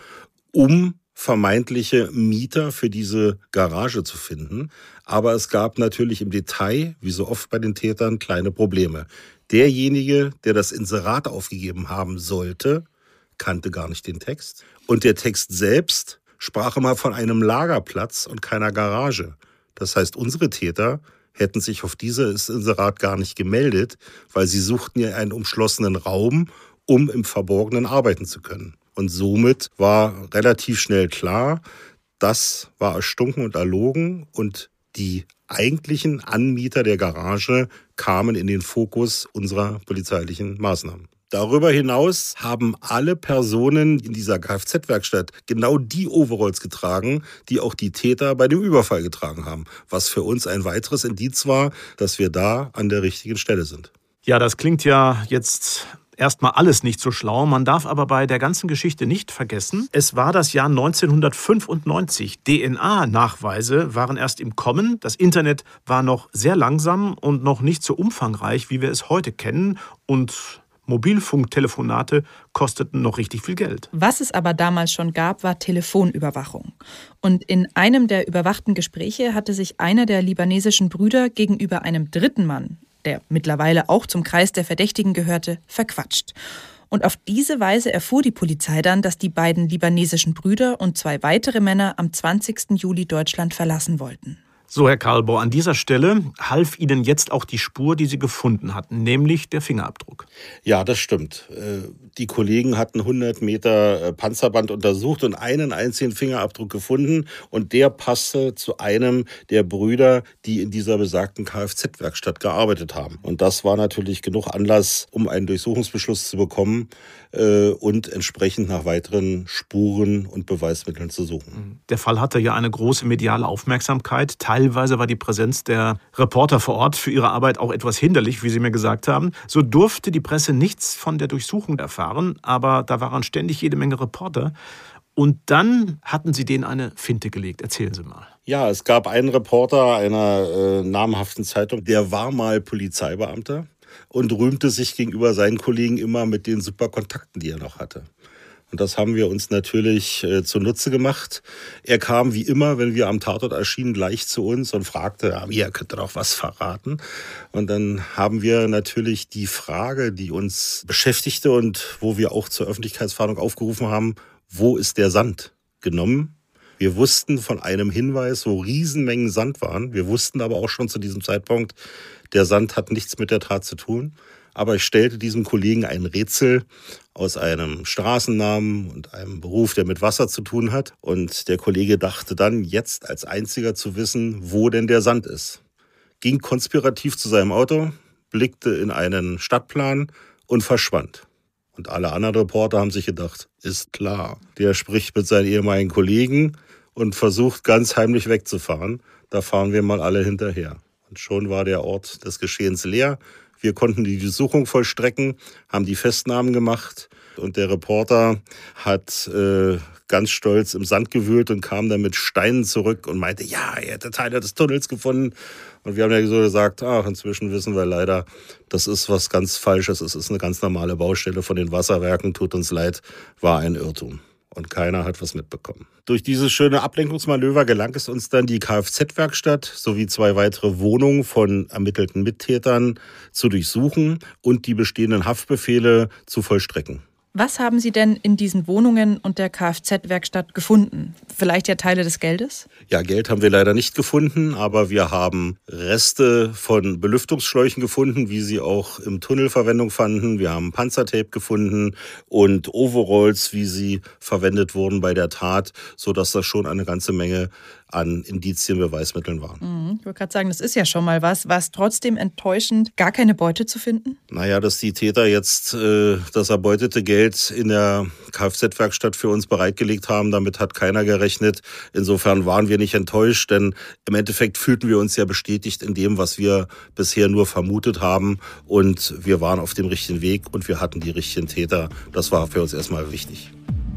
um vermeintliche Mieter für diese Garage zu finden. Aber es gab natürlich im Detail, wie so oft bei den Tätern, kleine Probleme. Derjenige, der das Inserat aufgegeben haben sollte, kannte gar nicht den Text. Und der Text selbst sprach immer von einem Lagerplatz und keiner Garage. Das heißt, unsere Täter hätten sich auf dieses Inserat gar nicht gemeldet, weil sie suchten ja einen umschlossenen Raum, um im Verborgenen arbeiten zu können. Und somit war relativ schnell klar, das war erstunken und erlogen und die eigentlichen Anmieter der Garage kamen in den Fokus unserer polizeilichen Maßnahmen. Darüber hinaus haben alle Personen in dieser Kfz-Werkstatt genau die Overalls getragen, die auch die Täter bei dem Überfall getragen haben. Was für uns ein weiteres Indiz war, dass wir da an der richtigen Stelle sind. Ja, das klingt ja jetzt erstmal alles nicht so schlau. Man darf aber bei der ganzen Geschichte nicht vergessen, es war das Jahr 1995. DNA-Nachweise waren erst im Kommen. Das Internet war noch sehr langsam und noch nicht so umfangreich, wie wir es heute kennen. Und Mobilfunktelefonate kosteten noch richtig viel Geld. Was es aber damals schon gab, war Telefonüberwachung. Und in einem der überwachten Gespräche hatte sich einer der libanesischen Brüder gegenüber einem dritten Mann, der mittlerweile auch zum Kreis der Verdächtigen gehörte, verquatscht. Und auf diese Weise erfuhr die Polizei dann, dass die beiden libanesischen Brüder und 2 weitere Männer am 20. Juli Deutschland verlassen wollten. So, Herr Karlbauer, an dieser Stelle half Ihnen jetzt auch die Spur, die Sie gefunden hatten, nämlich der Fingerabdruck. Ja, das stimmt. Die Kollegen hatten 100 Meter Panzerband untersucht und einen einzigen Fingerabdruck gefunden. Und der passte zu einem der Brüder, die in dieser besagten Kfz-Werkstatt gearbeitet haben. Und das war natürlich genug Anlass, um einen Durchsuchungsbeschluss zu bekommen und entsprechend nach weiteren Spuren und Beweismitteln zu suchen. Der Fall hatte ja eine große mediale Aufmerksamkeit. Teilweise war die Präsenz der Reporter vor Ort für ihre Arbeit auch etwas hinderlich, wie Sie mir gesagt haben. So durfte die Presse nichts von der Durchsuchung erfahren, aber da waren ständig jede Menge Reporter. Und dann hatten Sie denen eine Finte gelegt. Erzählen Sie mal. Ja, es gab einen Reporter einer namhaften Zeitung, der war mal Polizeibeamter und rühmte sich gegenüber seinen Kollegen immer mit den super Kontakten, die er noch hatte. Und das haben wir uns natürlich zunutze gemacht. Er kam wie immer, wenn wir am Tatort erschienen, gleich zu uns und fragte, ihr könnt doch was verraten. Und dann haben wir natürlich die Frage, die uns beschäftigte und wo wir auch zur Öffentlichkeitsfahndung aufgerufen haben, wo ist der Sand, genommen. Wir wussten von einem Hinweis, wo Riesenmengen Sand waren. Wir wussten aber auch schon zu diesem Zeitpunkt, der Sand hat nichts mit der Tat zu tun. Aber ich stellte diesem Kollegen ein Rätsel aus einem Straßennamen und einem Beruf, der mit Wasser zu tun hat. Und der Kollege dachte dann, jetzt als einziger zu wissen, wo denn der Sand ist. ging konspirativ zu seinem Auto, blickte in einen Stadtplan und verschwand. Und alle anderen Reporter haben sich gedacht, ist klar, der spricht mit seinen ehemaligen Kollegen und versucht ganz heimlich wegzufahren. Da fahren wir mal alle hinterher. Und schon war der Ort des Geschehens leer. Wir konnten die Durchsuchung vollstrecken, haben die Festnahmen gemacht und der Reporter hat ganz stolz im Sand gewühlt und kam dann mit Steinen zurück und meinte, ja, er hätte Teile des Tunnels gefunden. Und wir haben ja so gesagt, inzwischen wissen wir leider, das ist was ganz Falsches. Es ist eine ganz normale Baustelle von den Wasserwerken, tut uns leid, war ein Irrtum. Und keiner hat was mitbekommen. Durch dieses schöne Ablenkungsmanöver gelang es uns dann, die Kfz-Werkstatt sowie 2 weitere Wohnungen von ermittelten Mittätern zu durchsuchen und die bestehenden Haftbefehle zu vollstrecken. Was haben Sie denn in diesen Wohnungen und der Kfz-Werkstatt gefunden? Vielleicht ja Teile des Geldes? Ja, Geld haben wir leider nicht gefunden, aber wir haben Reste von Belüftungsschläuchen gefunden, wie sie auch im Tunnel Verwendung fanden. Wir haben Panzertape gefunden und Overalls, wie sie verwendet wurden bei der Tat, sodass das schon eine ganze Menge an Indizien, Beweismitteln waren. Ich wollte gerade sagen, das ist ja schon mal was. War es trotzdem enttäuschend, gar keine Beute zu finden? Naja, dass die Täter jetzt das erbeutete Geld in der Kfz-Werkstatt für uns bereitgelegt haben, damit hat keiner gerechnet. Insofern waren wir nicht enttäuscht, denn im Endeffekt fühlten wir uns ja bestätigt in dem, was wir bisher nur vermutet haben. Und wir waren auf dem richtigen Weg und wir hatten die richtigen Täter. Das war für uns erstmal wichtig.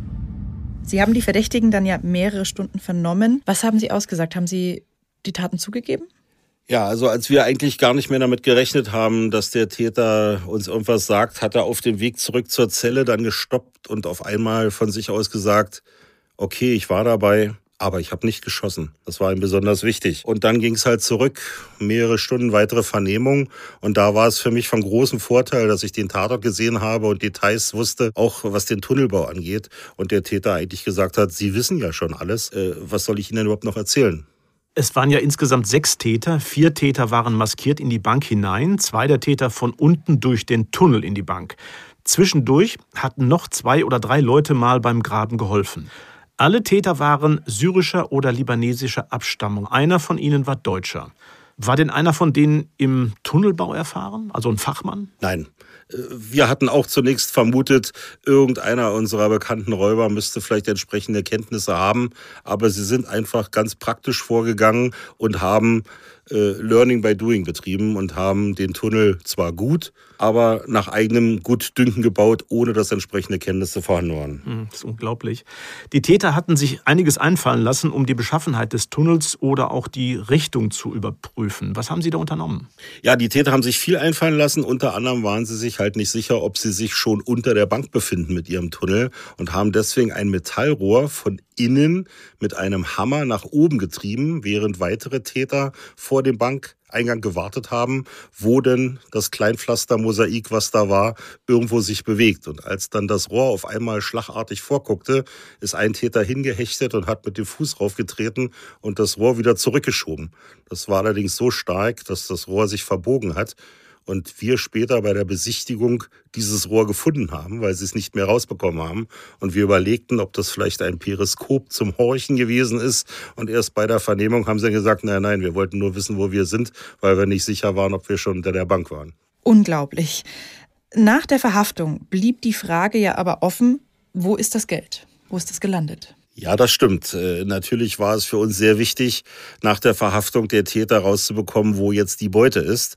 Sie haben die Verdächtigen dann ja mehrere Stunden vernommen. Was haben Sie ausgesagt? Haben Sie die Taten zugegeben? Ja, also als wir eigentlich gar nicht mehr damit gerechnet haben, dass der Täter uns irgendwas sagt, hat er auf dem Weg zurück zur Zelle dann gestoppt und auf einmal von sich aus gesagt, okay, ich war dabei, aber ich habe nicht geschossen. Das war ihm besonders wichtig. Und dann ging es halt zurück, mehrere Stunden weitere Vernehmung. Und da war es für mich von großem Vorteil, dass ich den Tatort gesehen habe und Details wusste, auch was den Tunnelbau angeht. Und der Täter eigentlich gesagt hat, Sie wissen ja schon alles. Was soll ich Ihnen überhaupt noch erzählen? Es waren ja insgesamt 6 Täter. 4 Täter waren maskiert in die Bank hinein, 2 der Täter von unten durch den Tunnel in die Bank. Zwischendurch hatten noch 2 oder 3 Leute mal beim Graben geholfen. Alle Täter waren syrischer oder libanesischer Abstammung. Einer von ihnen war Deutscher. War denn einer von denen im Tunnelbau erfahren, also ein Fachmann? Nein. Wir hatten auch zunächst vermutet, irgendeiner unserer bekannten Räuber müsste vielleicht entsprechende Kenntnisse haben. Aber sie sind einfach ganz praktisch vorgegangen und haben Learning by Doing betrieben und haben den Tunnel zwar gut, aber nach eigenem Gutdünken gebaut, ohne dass entsprechende Kenntnisse vorhanden waren. Das ist unglaublich. Die Täter hatten sich einiges einfallen lassen, um die Beschaffenheit des Tunnels oder auch die Richtung zu überprüfen. Was haben Sie da unternommen? Ja, die Täter haben sich viel einfallen lassen. Unter anderem waren sie sich halt nicht sicher, ob sie sich schon unter der Bank befinden mit ihrem Tunnel und haben deswegen ein Metallrohr von innen mit einem Hammer nach oben getrieben, während weitere Täter vor dem Bankeingang gewartet haben, wo denn das Kleinpflastermosaik, was da war, irgendwo sich bewegt. Und als dann das Rohr auf einmal schlagartig vorguckte, ist ein Täter hingehechtet und hat mit dem Fuß raufgetreten und das Rohr wieder zurückgeschoben. Das war allerdings so stark, dass das Rohr sich verbogen hat. Und wir später bei der Besichtigung dieses Rohr gefunden haben, weil sie es nicht mehr rausbekommen haben. Und wir überlegten, ob das vielleicht ein Periskop zum Horchen gewesen ist. Und erst bei der Vernehmung haben sie gesagt, nein, wir wollten nur wissen, wo wir sind, weil wir nicht sicher waren, ob wir schon unter der Bank waren. Unglaublich. Nach der Verhaftung blieb die Frage ja aber offen, wo ist das Geld? Wo ist das gelandet? Ja, das stimmt. Natürlich war es für uns sehr wichtig, nach der Verhaftung der Täter rauszubekommen, wo jetzt die Beute ist.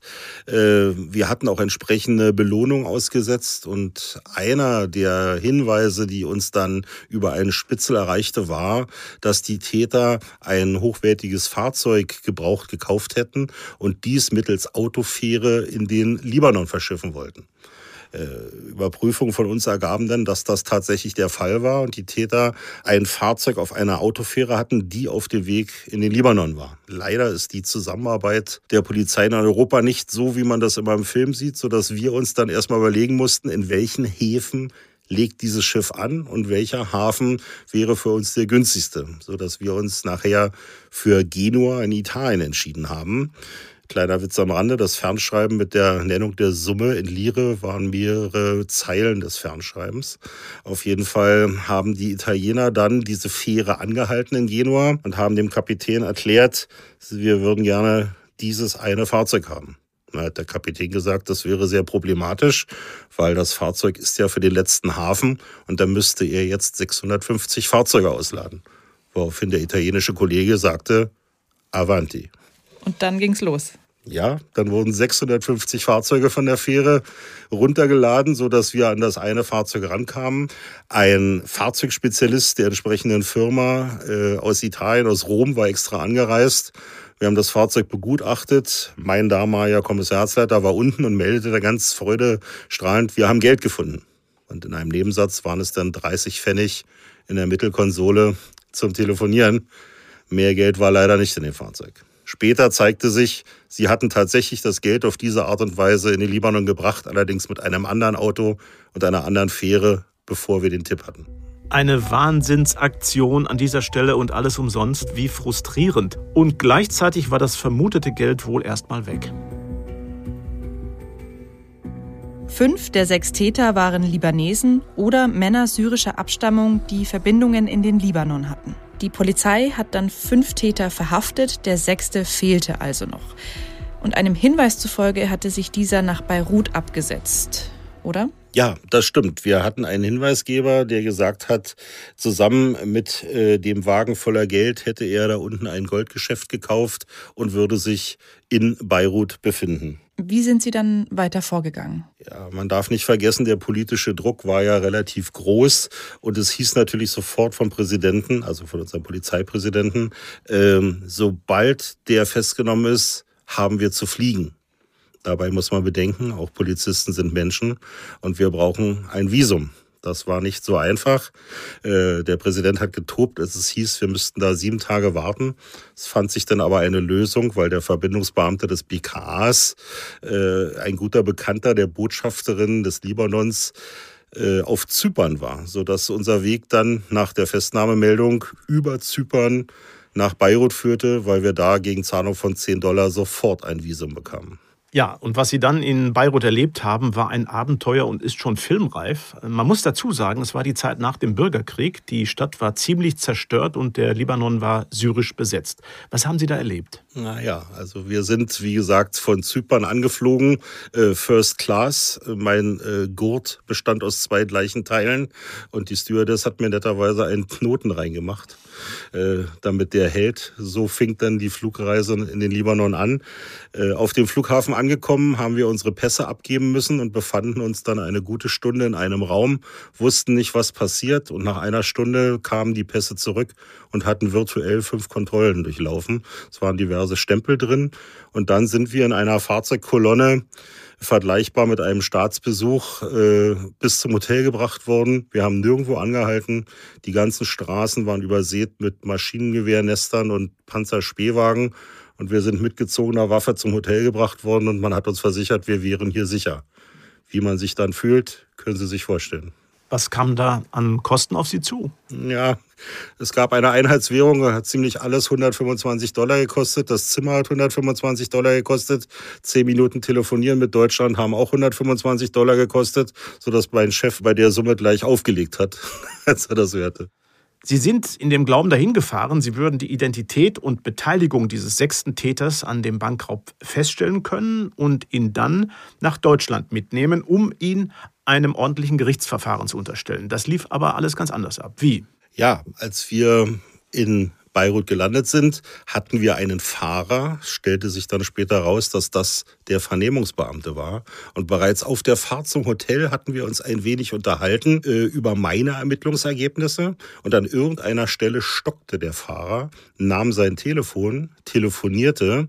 Wir hatten auch entsprechende Belohnung ausgesetzt und einer der Hinweise, die uns dann über einen Spitzel erreichte, war, dass die Täter ein hochwertiges Fahrzeug gebraucht gekauft hätten und dies mittels Autofähre in den Libanon verschiffen wollten. Überprüfungen von uns ergaben dann, dass das tatsächlich der Fall war und die Täter ein Fahrzeug auf einer Autofähre hatten, die auf dem Weg in den Libanon war. Leider ist die Zusammenarbeit der Polizei in Europa nicht so, wie man das immer im Film sieht, sodass wir uns dann erstmal überlegen mussten, in welchen Häfen legt dieses Schiff an und welcher Hafen wäre für uns der günstigste, sodass wir uns nachher für Genua in Italien entschieden haben. Kleiner Witz am Rande, das Fernschreiben mit der Nennung der Summe in Lire waren mehrere Zeilen des Fernschreibens. Auf jeden Fall haben die Italiener dann diese Fähre angehalten in Genua und haben dem Kapitän erklärt, wir würden gerne dieses eine Fahrzeug haben. Da hat der Kapitän gesagt, das wäre sehr problematisch, weil das Fahrzeug ist ja für den letzten Hafen und da müsste er jetzt 650 Fahrzeuge ausladen. Woraufhin der italienische Kollege sagte, Avanti. Und dann ging's los. Ja, dann wurden 650 Fahrzeuge von der Fähre runtergeladen, sodass wir an das eine Fahrzeug rankamen. Ein Fahrzeugspezialist der entsprechenden Firma aus Italien, aus Rom, war extra angereist. Wir haben das Fahrzeug begutachtet. Mein damaliger Kommissariatsleiter war unten und meldete da ganz freudestrahlend, wir haben Geld gefunden. Und in einem Nebensatz waren es dann 30 Pfennig in der Mittelkonsole zum Telefonieren. Mehr Geld war leider nicht in dem Fahrzeug. Später zeigte sich, sie hatten tatsächlich das Geld auf diese Art und Weise in den Libanon gebracht, allerdings mit einem anderen Auto und einer anderen Fähre, bevor wir den Tipp hatten. Eine Wahnsinnsaktion an dieser Stelle und alles umsonst, wie frustrierend. Und gleichzeitig war das vermutete Geld wohl erstmal weg. 5 der 6 Täter waren Libanesen oder Männer syrischer Abstammung, die Verbindungen in den Libanon hatten. Die Polizei hat dann 5 Täter verhaftet, der 6. fehlte also noch. Und einem Hinweis zufolge hatte sich dieser nach Beirut abgesetzt, oder? Ja, das stimmt. Wir hatten einen Hinweisgeber, der gesagt hat, zusammen mit dem Wagen voller Geld hätte er da unten ein Goldgeschäft gekauft und würde sich in Beirut befinden. Wie sind Sie dann weiter vorgegangen? Ja, man darf nicht vergessen, der politische Druck war ja relativ groß und es hieß natürlich sofort vom Präsidenten, also von unserem Polizeipräsidenten, sobald der festgenommen ist, haben wir zu fliegen. Dabei muss man bedenken, auch Polizisten sind Menschen und wir brauchen ein Visum. Das war nicht so einfach. Der Präsident hat getobt, als es hieß, wir müssten da 7 Tage warten. Es fand sich dann aber eine Lösung, weil der Verbindungsbeamte des BKAs, ein guter Bekannter der Botschafterin des Libanons, auf Zypern war, sodass unser Weg dann nach der Festnahmemeldung über Zypern nach Beirut führte, weil wir da gegen Zahlung von $10 sofort ein Visum bekamen. Ja, und was Sie dann in Beirut erlebt haben, war ein Abenteuer und ist schon filmreif. Man muss dazu sagen, es war die Zeit nach dem Bürgerkrieg. Die Stadt war ziemlich zerstört und der Libanon war syrisch besetzt. Was haben Sie da erlebt? Naja, also wir sind, wie gesagt, von Zypern angeflogen, First Class. Mein Gurt bestand aus 2 gleichen Teilen und die Stewardess hat mir netterweise einen Knoten reingemacht, damit der hält. So fing dann die Flugreise in den Libanon an. Auf dem Flughafen angekommen, haben wir unsere Pässe abgeben müssen und befanden uns dann eine gute Stunde in einem Raum, wussten nicht, was passiert und nach einer Stunde kamen die Pässe zurück und hatten virtuell 5 Kontrollen durchlaufen. Es waren diverse Stempel drin und dann sind wir in einer Fahrzeugkolonne vergleichbar mit einem Staatsbesuch bis zum Hotel gebracht worden. Wir haben nirgendwo angehalten. Die ganzen Straßen waren übersät mit Maschinengewehrnestern und Panzerspähwagen. Und wir sind mit gezogener Waffe zum Hotel gebracht worden und man hat uns versichert, wir wären hier sicher. Wie man sich dann fühlt, können Sie sich vorstellen. Was kam da an Kosten auf Sie zu? Ja, es gab eine Einheitswährung, da hat ziemlich alles $125 gekostet. Das Zimmer hat $125 gekostet. 10 Minuten telefonieren mit Deutschland haben auch $125 gekostet, sodass mein Chef bei der Summe gleich aufgelegt hat, als er das hörte. Sie sind in dem Glauben dahin gefahren, Sie würden die Identität und Beteiligung dieses 6. Täters an dem Bankraub feststellen können und ihn dann nach Deutschland mitnehmen, um ihn einem ordentlichen Gerichtsverfahren zu unterstellen. Das lief aber alles ganz anders ab. Wie? Ja, als wir in Beirut gelandet sind, hatten wir einen Fahrer, stellte sich dann später raus, dass das der Vernehmungsbeamte war. Und bereits auf der Fahrt zum Hotel hatten wir uns ein wenig unterhalten über meine Ermittlungsergebnisse. Und an irgendeiner Stelle stockte der Fahrer, nahm sein Telefon, telefonierte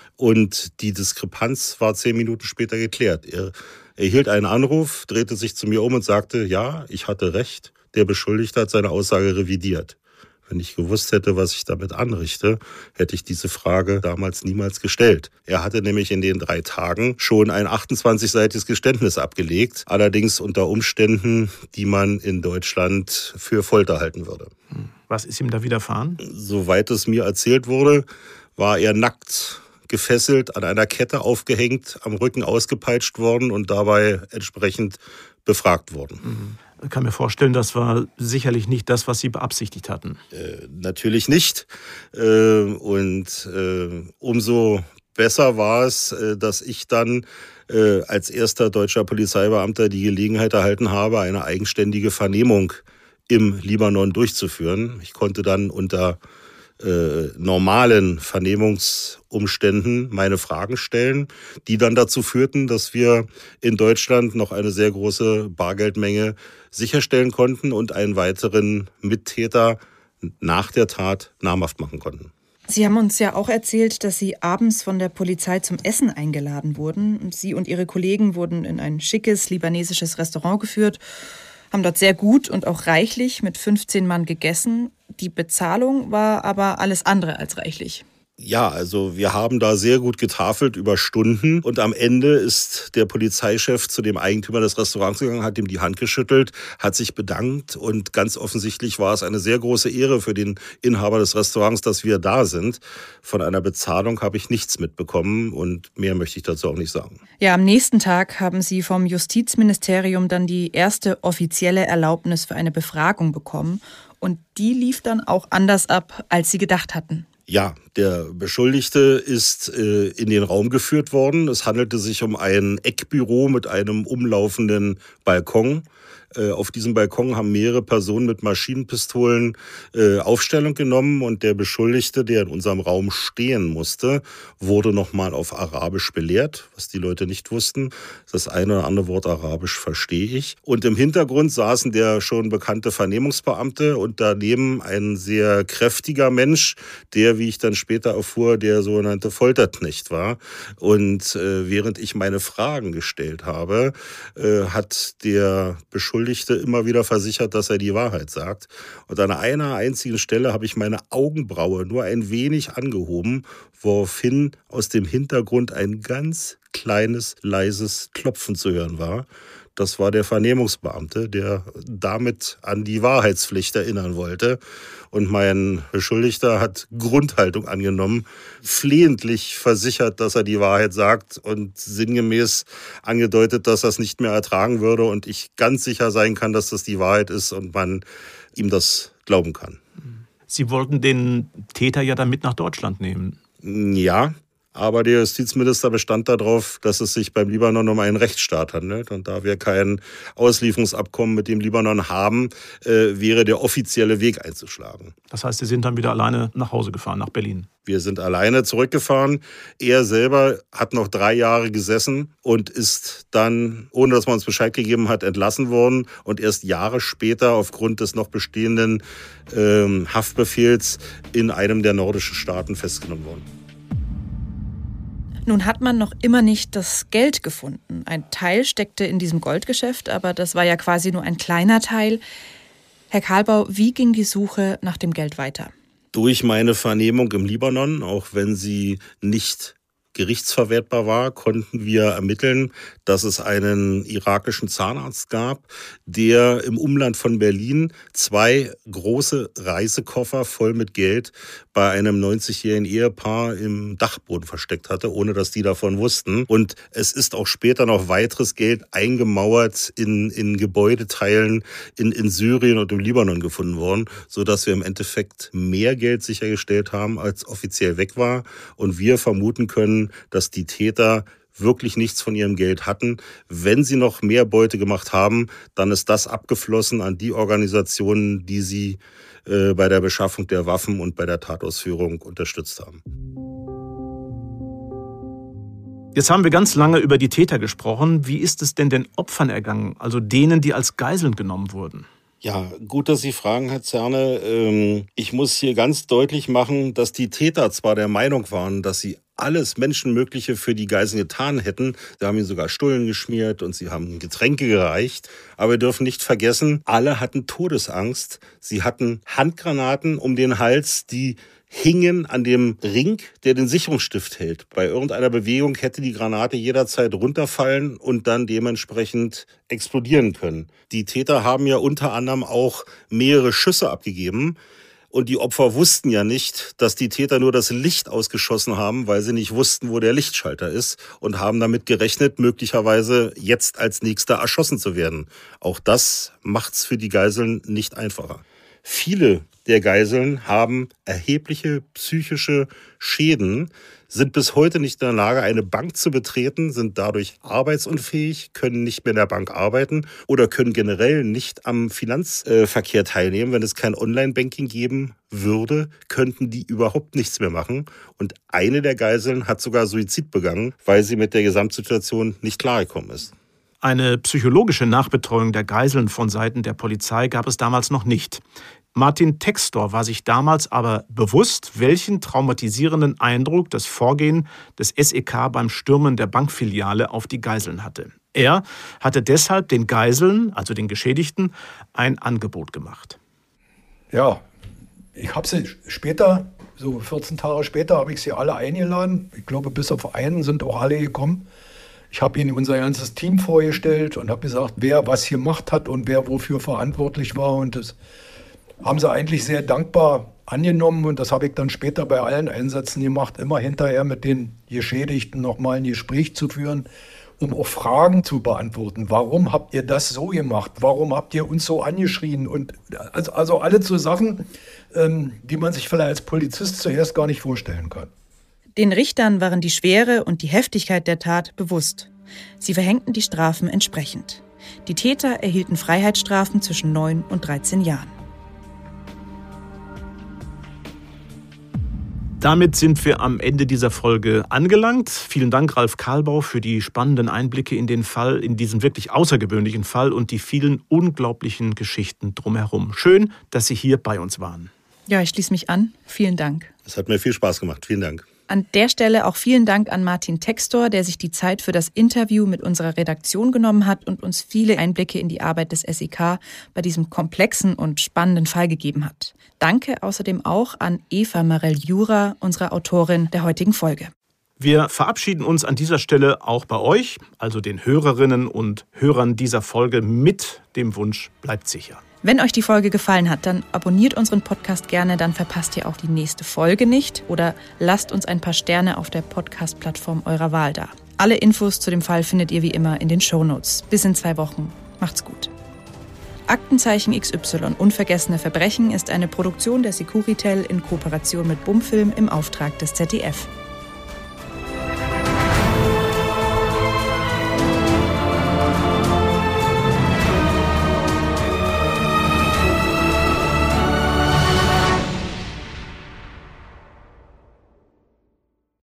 und die Diskrepanz war 10 Minuten später geklärt. Er erhielt einen Anruf, drehte sich zu mir um und sagte, ja, ich hatte recht, der Beschuldigte hat seine Aussage revidiert. Wenn ich gewusst hätte, was ich damit anrichte, hätte ich diese Frage damals niemals gestellt. Er hatte nämlich in den 3 Tagen schon ein 28-seitiges Geständnis abgelegt, allerdings unter Umständen, die man in Deutschland für Folter halten würde. Was ist ihm da widerfahren? Soweit es mir erzählt wurde, war er nackt, gefesselt, an einer Kette aufgehängt, am Rücken ausgepeitscht worden und dabei entsprechend befragt worden. Ich kann mir vorstellen, das war sicherlich nicht das, was Sie beabsichtigt hatten. Natürlich nicht. Und umso Besser war es, dass ich dann als erster deutscher Polizeibeamter die Gelegenheit erhalten habe, eine eigenständige Vernehmung im Libanon durchzuführen. Ich konnte dann unter normalen Vernehmungsumständen meine Fragen stellen, die dann dazu führten, dass wir in Deutschland noch eine sehr große Bargeldmenge sicherstellen konnten und einen weiteren Mittäter nach der Tat namhaft machen konnten. Sie haben uns ja auch erzählt, dass Sie abends von der Polizei zum Essen eingeladen wurden. Sie und Ihre Kollegen wurden in ein schickes libanesisches Restaurant geführt, haben dort sehr gut und auch reichlich mit 15 Mann gegessen. Die Bezahlung war aber alles andere als reichlich. Ja, also wir haben da sehr gut getafelt über Stunden und am Ende ist der Polizeichef zu dem Eigentümer des Restaurants gegangen, hat ihm die Hand geschüttelt, hat sich bedankt und ganz offensichtlich war es eine sehr große Ehre für den Inhaber des Restaurants, dass wir da sind. Von einer Bezahlung habe ich nichts mitbekommen und mehr möchte ich dazu auch nicht sagen. Ja, am nächsten Tag haben Sie vom Justizministerium dann die erste offizielle Erlaubnis für eine Befragung bekommen und die lief dann auch anders ab, als Sie gedacht hatten. Ja, der Beschuldigte ist in den Raum geführt worden. Es handelte sich um ein Eckbüro mit einem umlaufenden Balkon. Auf diesem Balkon haben mehrere Personen mit Maschinenpistolen Aufstellung genommen und der Beschuldigte, der in unserem Raum stehen musste, wurde nochmal auf Arabisch belehrt, was die Leute nicht wussten. Das eine oder andere Wort Arabisch verstehe ich. Und im Hintergrund saßen der schon bekannte Vernehmungsbeamte und daneben ein sehr kräftiger Mensch, der, wie ich dann später erfuhr, der sogenannte Folterknecht war. Und während ich meine Fragen gestellt habe, hat der Beschuldigte immer wieder versichert, dass er die Wahrheit sagt. Und an einer einzigen Stelle habe ich meine Augenbraue nur ein wenig angehoben, woraufhin aus dem Hintergrund ein ganz kleines, leises Klopfen zu hören war. Das war der Vernehmungsbeamte, der damit an die Wahrheitspflicht erinnern wollte. Und mein Beschuldigter hat Grundhaltung angenommen, flehentlich versichert, dass er die Wahrheit sagt und sinngemäß angedeutet, dass er es nicht mehr ertragen würde und ich ganz sicher sein kann, dass das die Wahrheit ist und man ihm das glauben kann. Sie wollten den Täter ja dann mit nach Deutschland nehmen. Ja. Aber der Justizminister bestand darauf, dass es sich beim Libanon um einen Rechtsstaat handelt. Und da wir kein Auslieferungsabkommen mit dem Libanon haben, wäre der offizielle Weg einzuschlagen. Das heißt, Sie sind dann wieder alleine nach Hause gefahren, nach Berlin? Wir sind alleine zurückgefahren. Er selber hat noch 3 Jahre gesessen und ist dann, ohne dass man uns Bescheid gegeben hat, entlassen worden. Und erst Jahre später aufgrund des noch bestehenden Haftbefehls in einem der nordischen Staaten festgenommen worden. Nun hat man noch immer nicht das Geld gefunden. Ein Teil steckte in diesem Goldgeschäft, aber das war ja quasi nur ein kleiner Teil. Herr Karlbau, wie ging die Suche nach dem Geld weiter? Durch meine Vernehmung im Libanon, auch wenn sie nicht gerichtsverwertbar war, konnten wir ermitteln, dass es einen irakischen Zahnarzt gab, der im Umland von Berlin 2 große Reisekoffer voll mit Geld bei einem 90-jährigen Ehepaar im Dachboden versteckt hatte, ohne dass die davon wussten. Und es ist auch später noch weiteres Geld eingemauert in Gebäudeteilen in Syrien und im Libanon gefunden worden, sodass wir im Endeffekt mehr Geld sichergestellt haben, als offiziell weg war. Und wir vermuten können, dass die Täter wirklich nichts von ihrem Geld hatten. Wenn sie noch mehr Beute gemacht haben, dann ist das abgeflossen an die Organisationen, die sie bei der Beschaffung der Waffen und bei der Tatausführung unterstützt haben. Jetzt haben wir ganz lange über die Täter gesprochen. Wie ist es denn den Opfern ergangen, also denen, die als Geiseln genommen wurden? Ja, gut, dass Sie fragen, Herr Zerne. Ich muss hier ganz deutlich machen, dass die Täter zwar der Meinung waren, dass sie alles Menschenmögliche für die Geiseln getan hätten. Sie haben ihnen sogar Stullen geschmiert und sie haben Getränke gereicht. Aber wir dürfen nicht vergessen, alle hatten Todesangst. Sie hatten Handgranaten um den Hals, die hingen an dem Ring, der den Sicherungsstift hält. Bei irgendeiner Bewegung hätte die Granate jederzeit runterfallen und dann dementsprechend explodieren können. Die Täter haben ja unter anderem auch mehrere Schüsse abgegeben. Und die Opfer wussten ja nicht, dass die Täter nur das Licht ausgeschossen haben, weil sie nicht wussten, wo der Lichtschalter ist und haben damit gerechnet, möglicherweise jetzt als Nächster erschossen zu werden. Auch das macht's für die Geiseln nicht einfacher. Viele der Geiseln haben erhebliche psychische Schäden, sind bis heute nicht in der Lage, eine Bank zu betreten, sind dadurch arbeitsunfähig, können nicht mehr in der Bank arbeiten oder können generell nicht am Finanzverkehr teilnehmen. Wenn es kein Online-Banking geben würde, könnten die überhaupt nichts mehr machen. Und eine der Geiseln hat sogar Suizid begangen, weil sie mit der Gesamtsituation nicht klargekommen ist. Eine psychologische Nachbetreuung der Geiseln von Seiten der Polizei gab es damals noch nicht. Martin Textor war sich damals aber bewusst, welchen traumatisierenden Eindruck das Vorgehen des SEK beim Stürmen der Bankfiliale auf die Geiseln hatte. Er hatte deshalb den Geiseln, also den Geschädigten, ein Angebot gemacht. Ja, ich habe sie später, so 14 Tage später, habe ich sie alle eingeladen. Ich glaube, bis auf einen sind auch alle gekommen. Ich habe ihnen unser ganzes Team vorgestellt und habe gesagt, wer was gemacht hat und wer wofür verantwortlich war. Und das haben sie eigentlich sehr dankbar angenommen. Und das habe ich dann später bei allen Einsätzen gemacht, immer hinterher mit den Geschädigten nochmal ein Gespräch zu führen, um auch Fragen zu beantworten. Warum habt ihr das so gemacht? Warum habt ihr uns so angeschrien? Und also alle so Sachen, die man sich vielleicht als Polizist zuerst gar nicht vorstellen kann. Den Richtern waren die Schwere und die Heftigkeit der Tat bewusst. Sie verhängten die Strafen entsprechend. Die Täter erhielten Freiheitsstrafen zwischen 9 und 13 Jahren. Damit sind wir am Ende dieser Folge angelangt. Vielen Dank, Ralf Kahlbau, für die spannenden Einblicke in den Fall, in diesen wirklich außergewöhnlichen Fall und die vielen unglaublichen Geschichten drumherum. Schön, dass Sie hier bei uns waren. Ja, ich schließe mich an. Vielen Dank. Es hat mir viel Spaß gemacht. Vielen Dank. An der Stelle auch vielen Dank an Martin Textor, der sich die Zeit für das Interview mit unserer Redaktion genommen hat und uns viele Einblicke in die Arbeit des SEK bei diesem komplexen und spannenden Fall gegeben hat. Danke außerdem auch an Eva Marell-Jura, unsere Autorin der heutigen Folge. Wir verabschieden uns an dieser Stelle auch bei euch, also den Hörerinnen und Hörern dieser Folge, mit dem Wunsch, bleibt sicher. Wenn euch die Folge gefallen hat, dann abonniert unseren Podcast gerne, dann verpasst ihr auch die nächste Folge nicht oder lasst uns ein paar Sterne auf der Podcast-Plattform eurer Wahl da. Alle Infos zu dem Fall findet ihr wie immer in den Shownotes. Bis in 2 Wochen. Macht's gut. Aktenzeichen XY Unvergessene Verbrechen ist eine Produktion der Securitel in Kooperation mit Bumfilm im Auftrag des ZDF.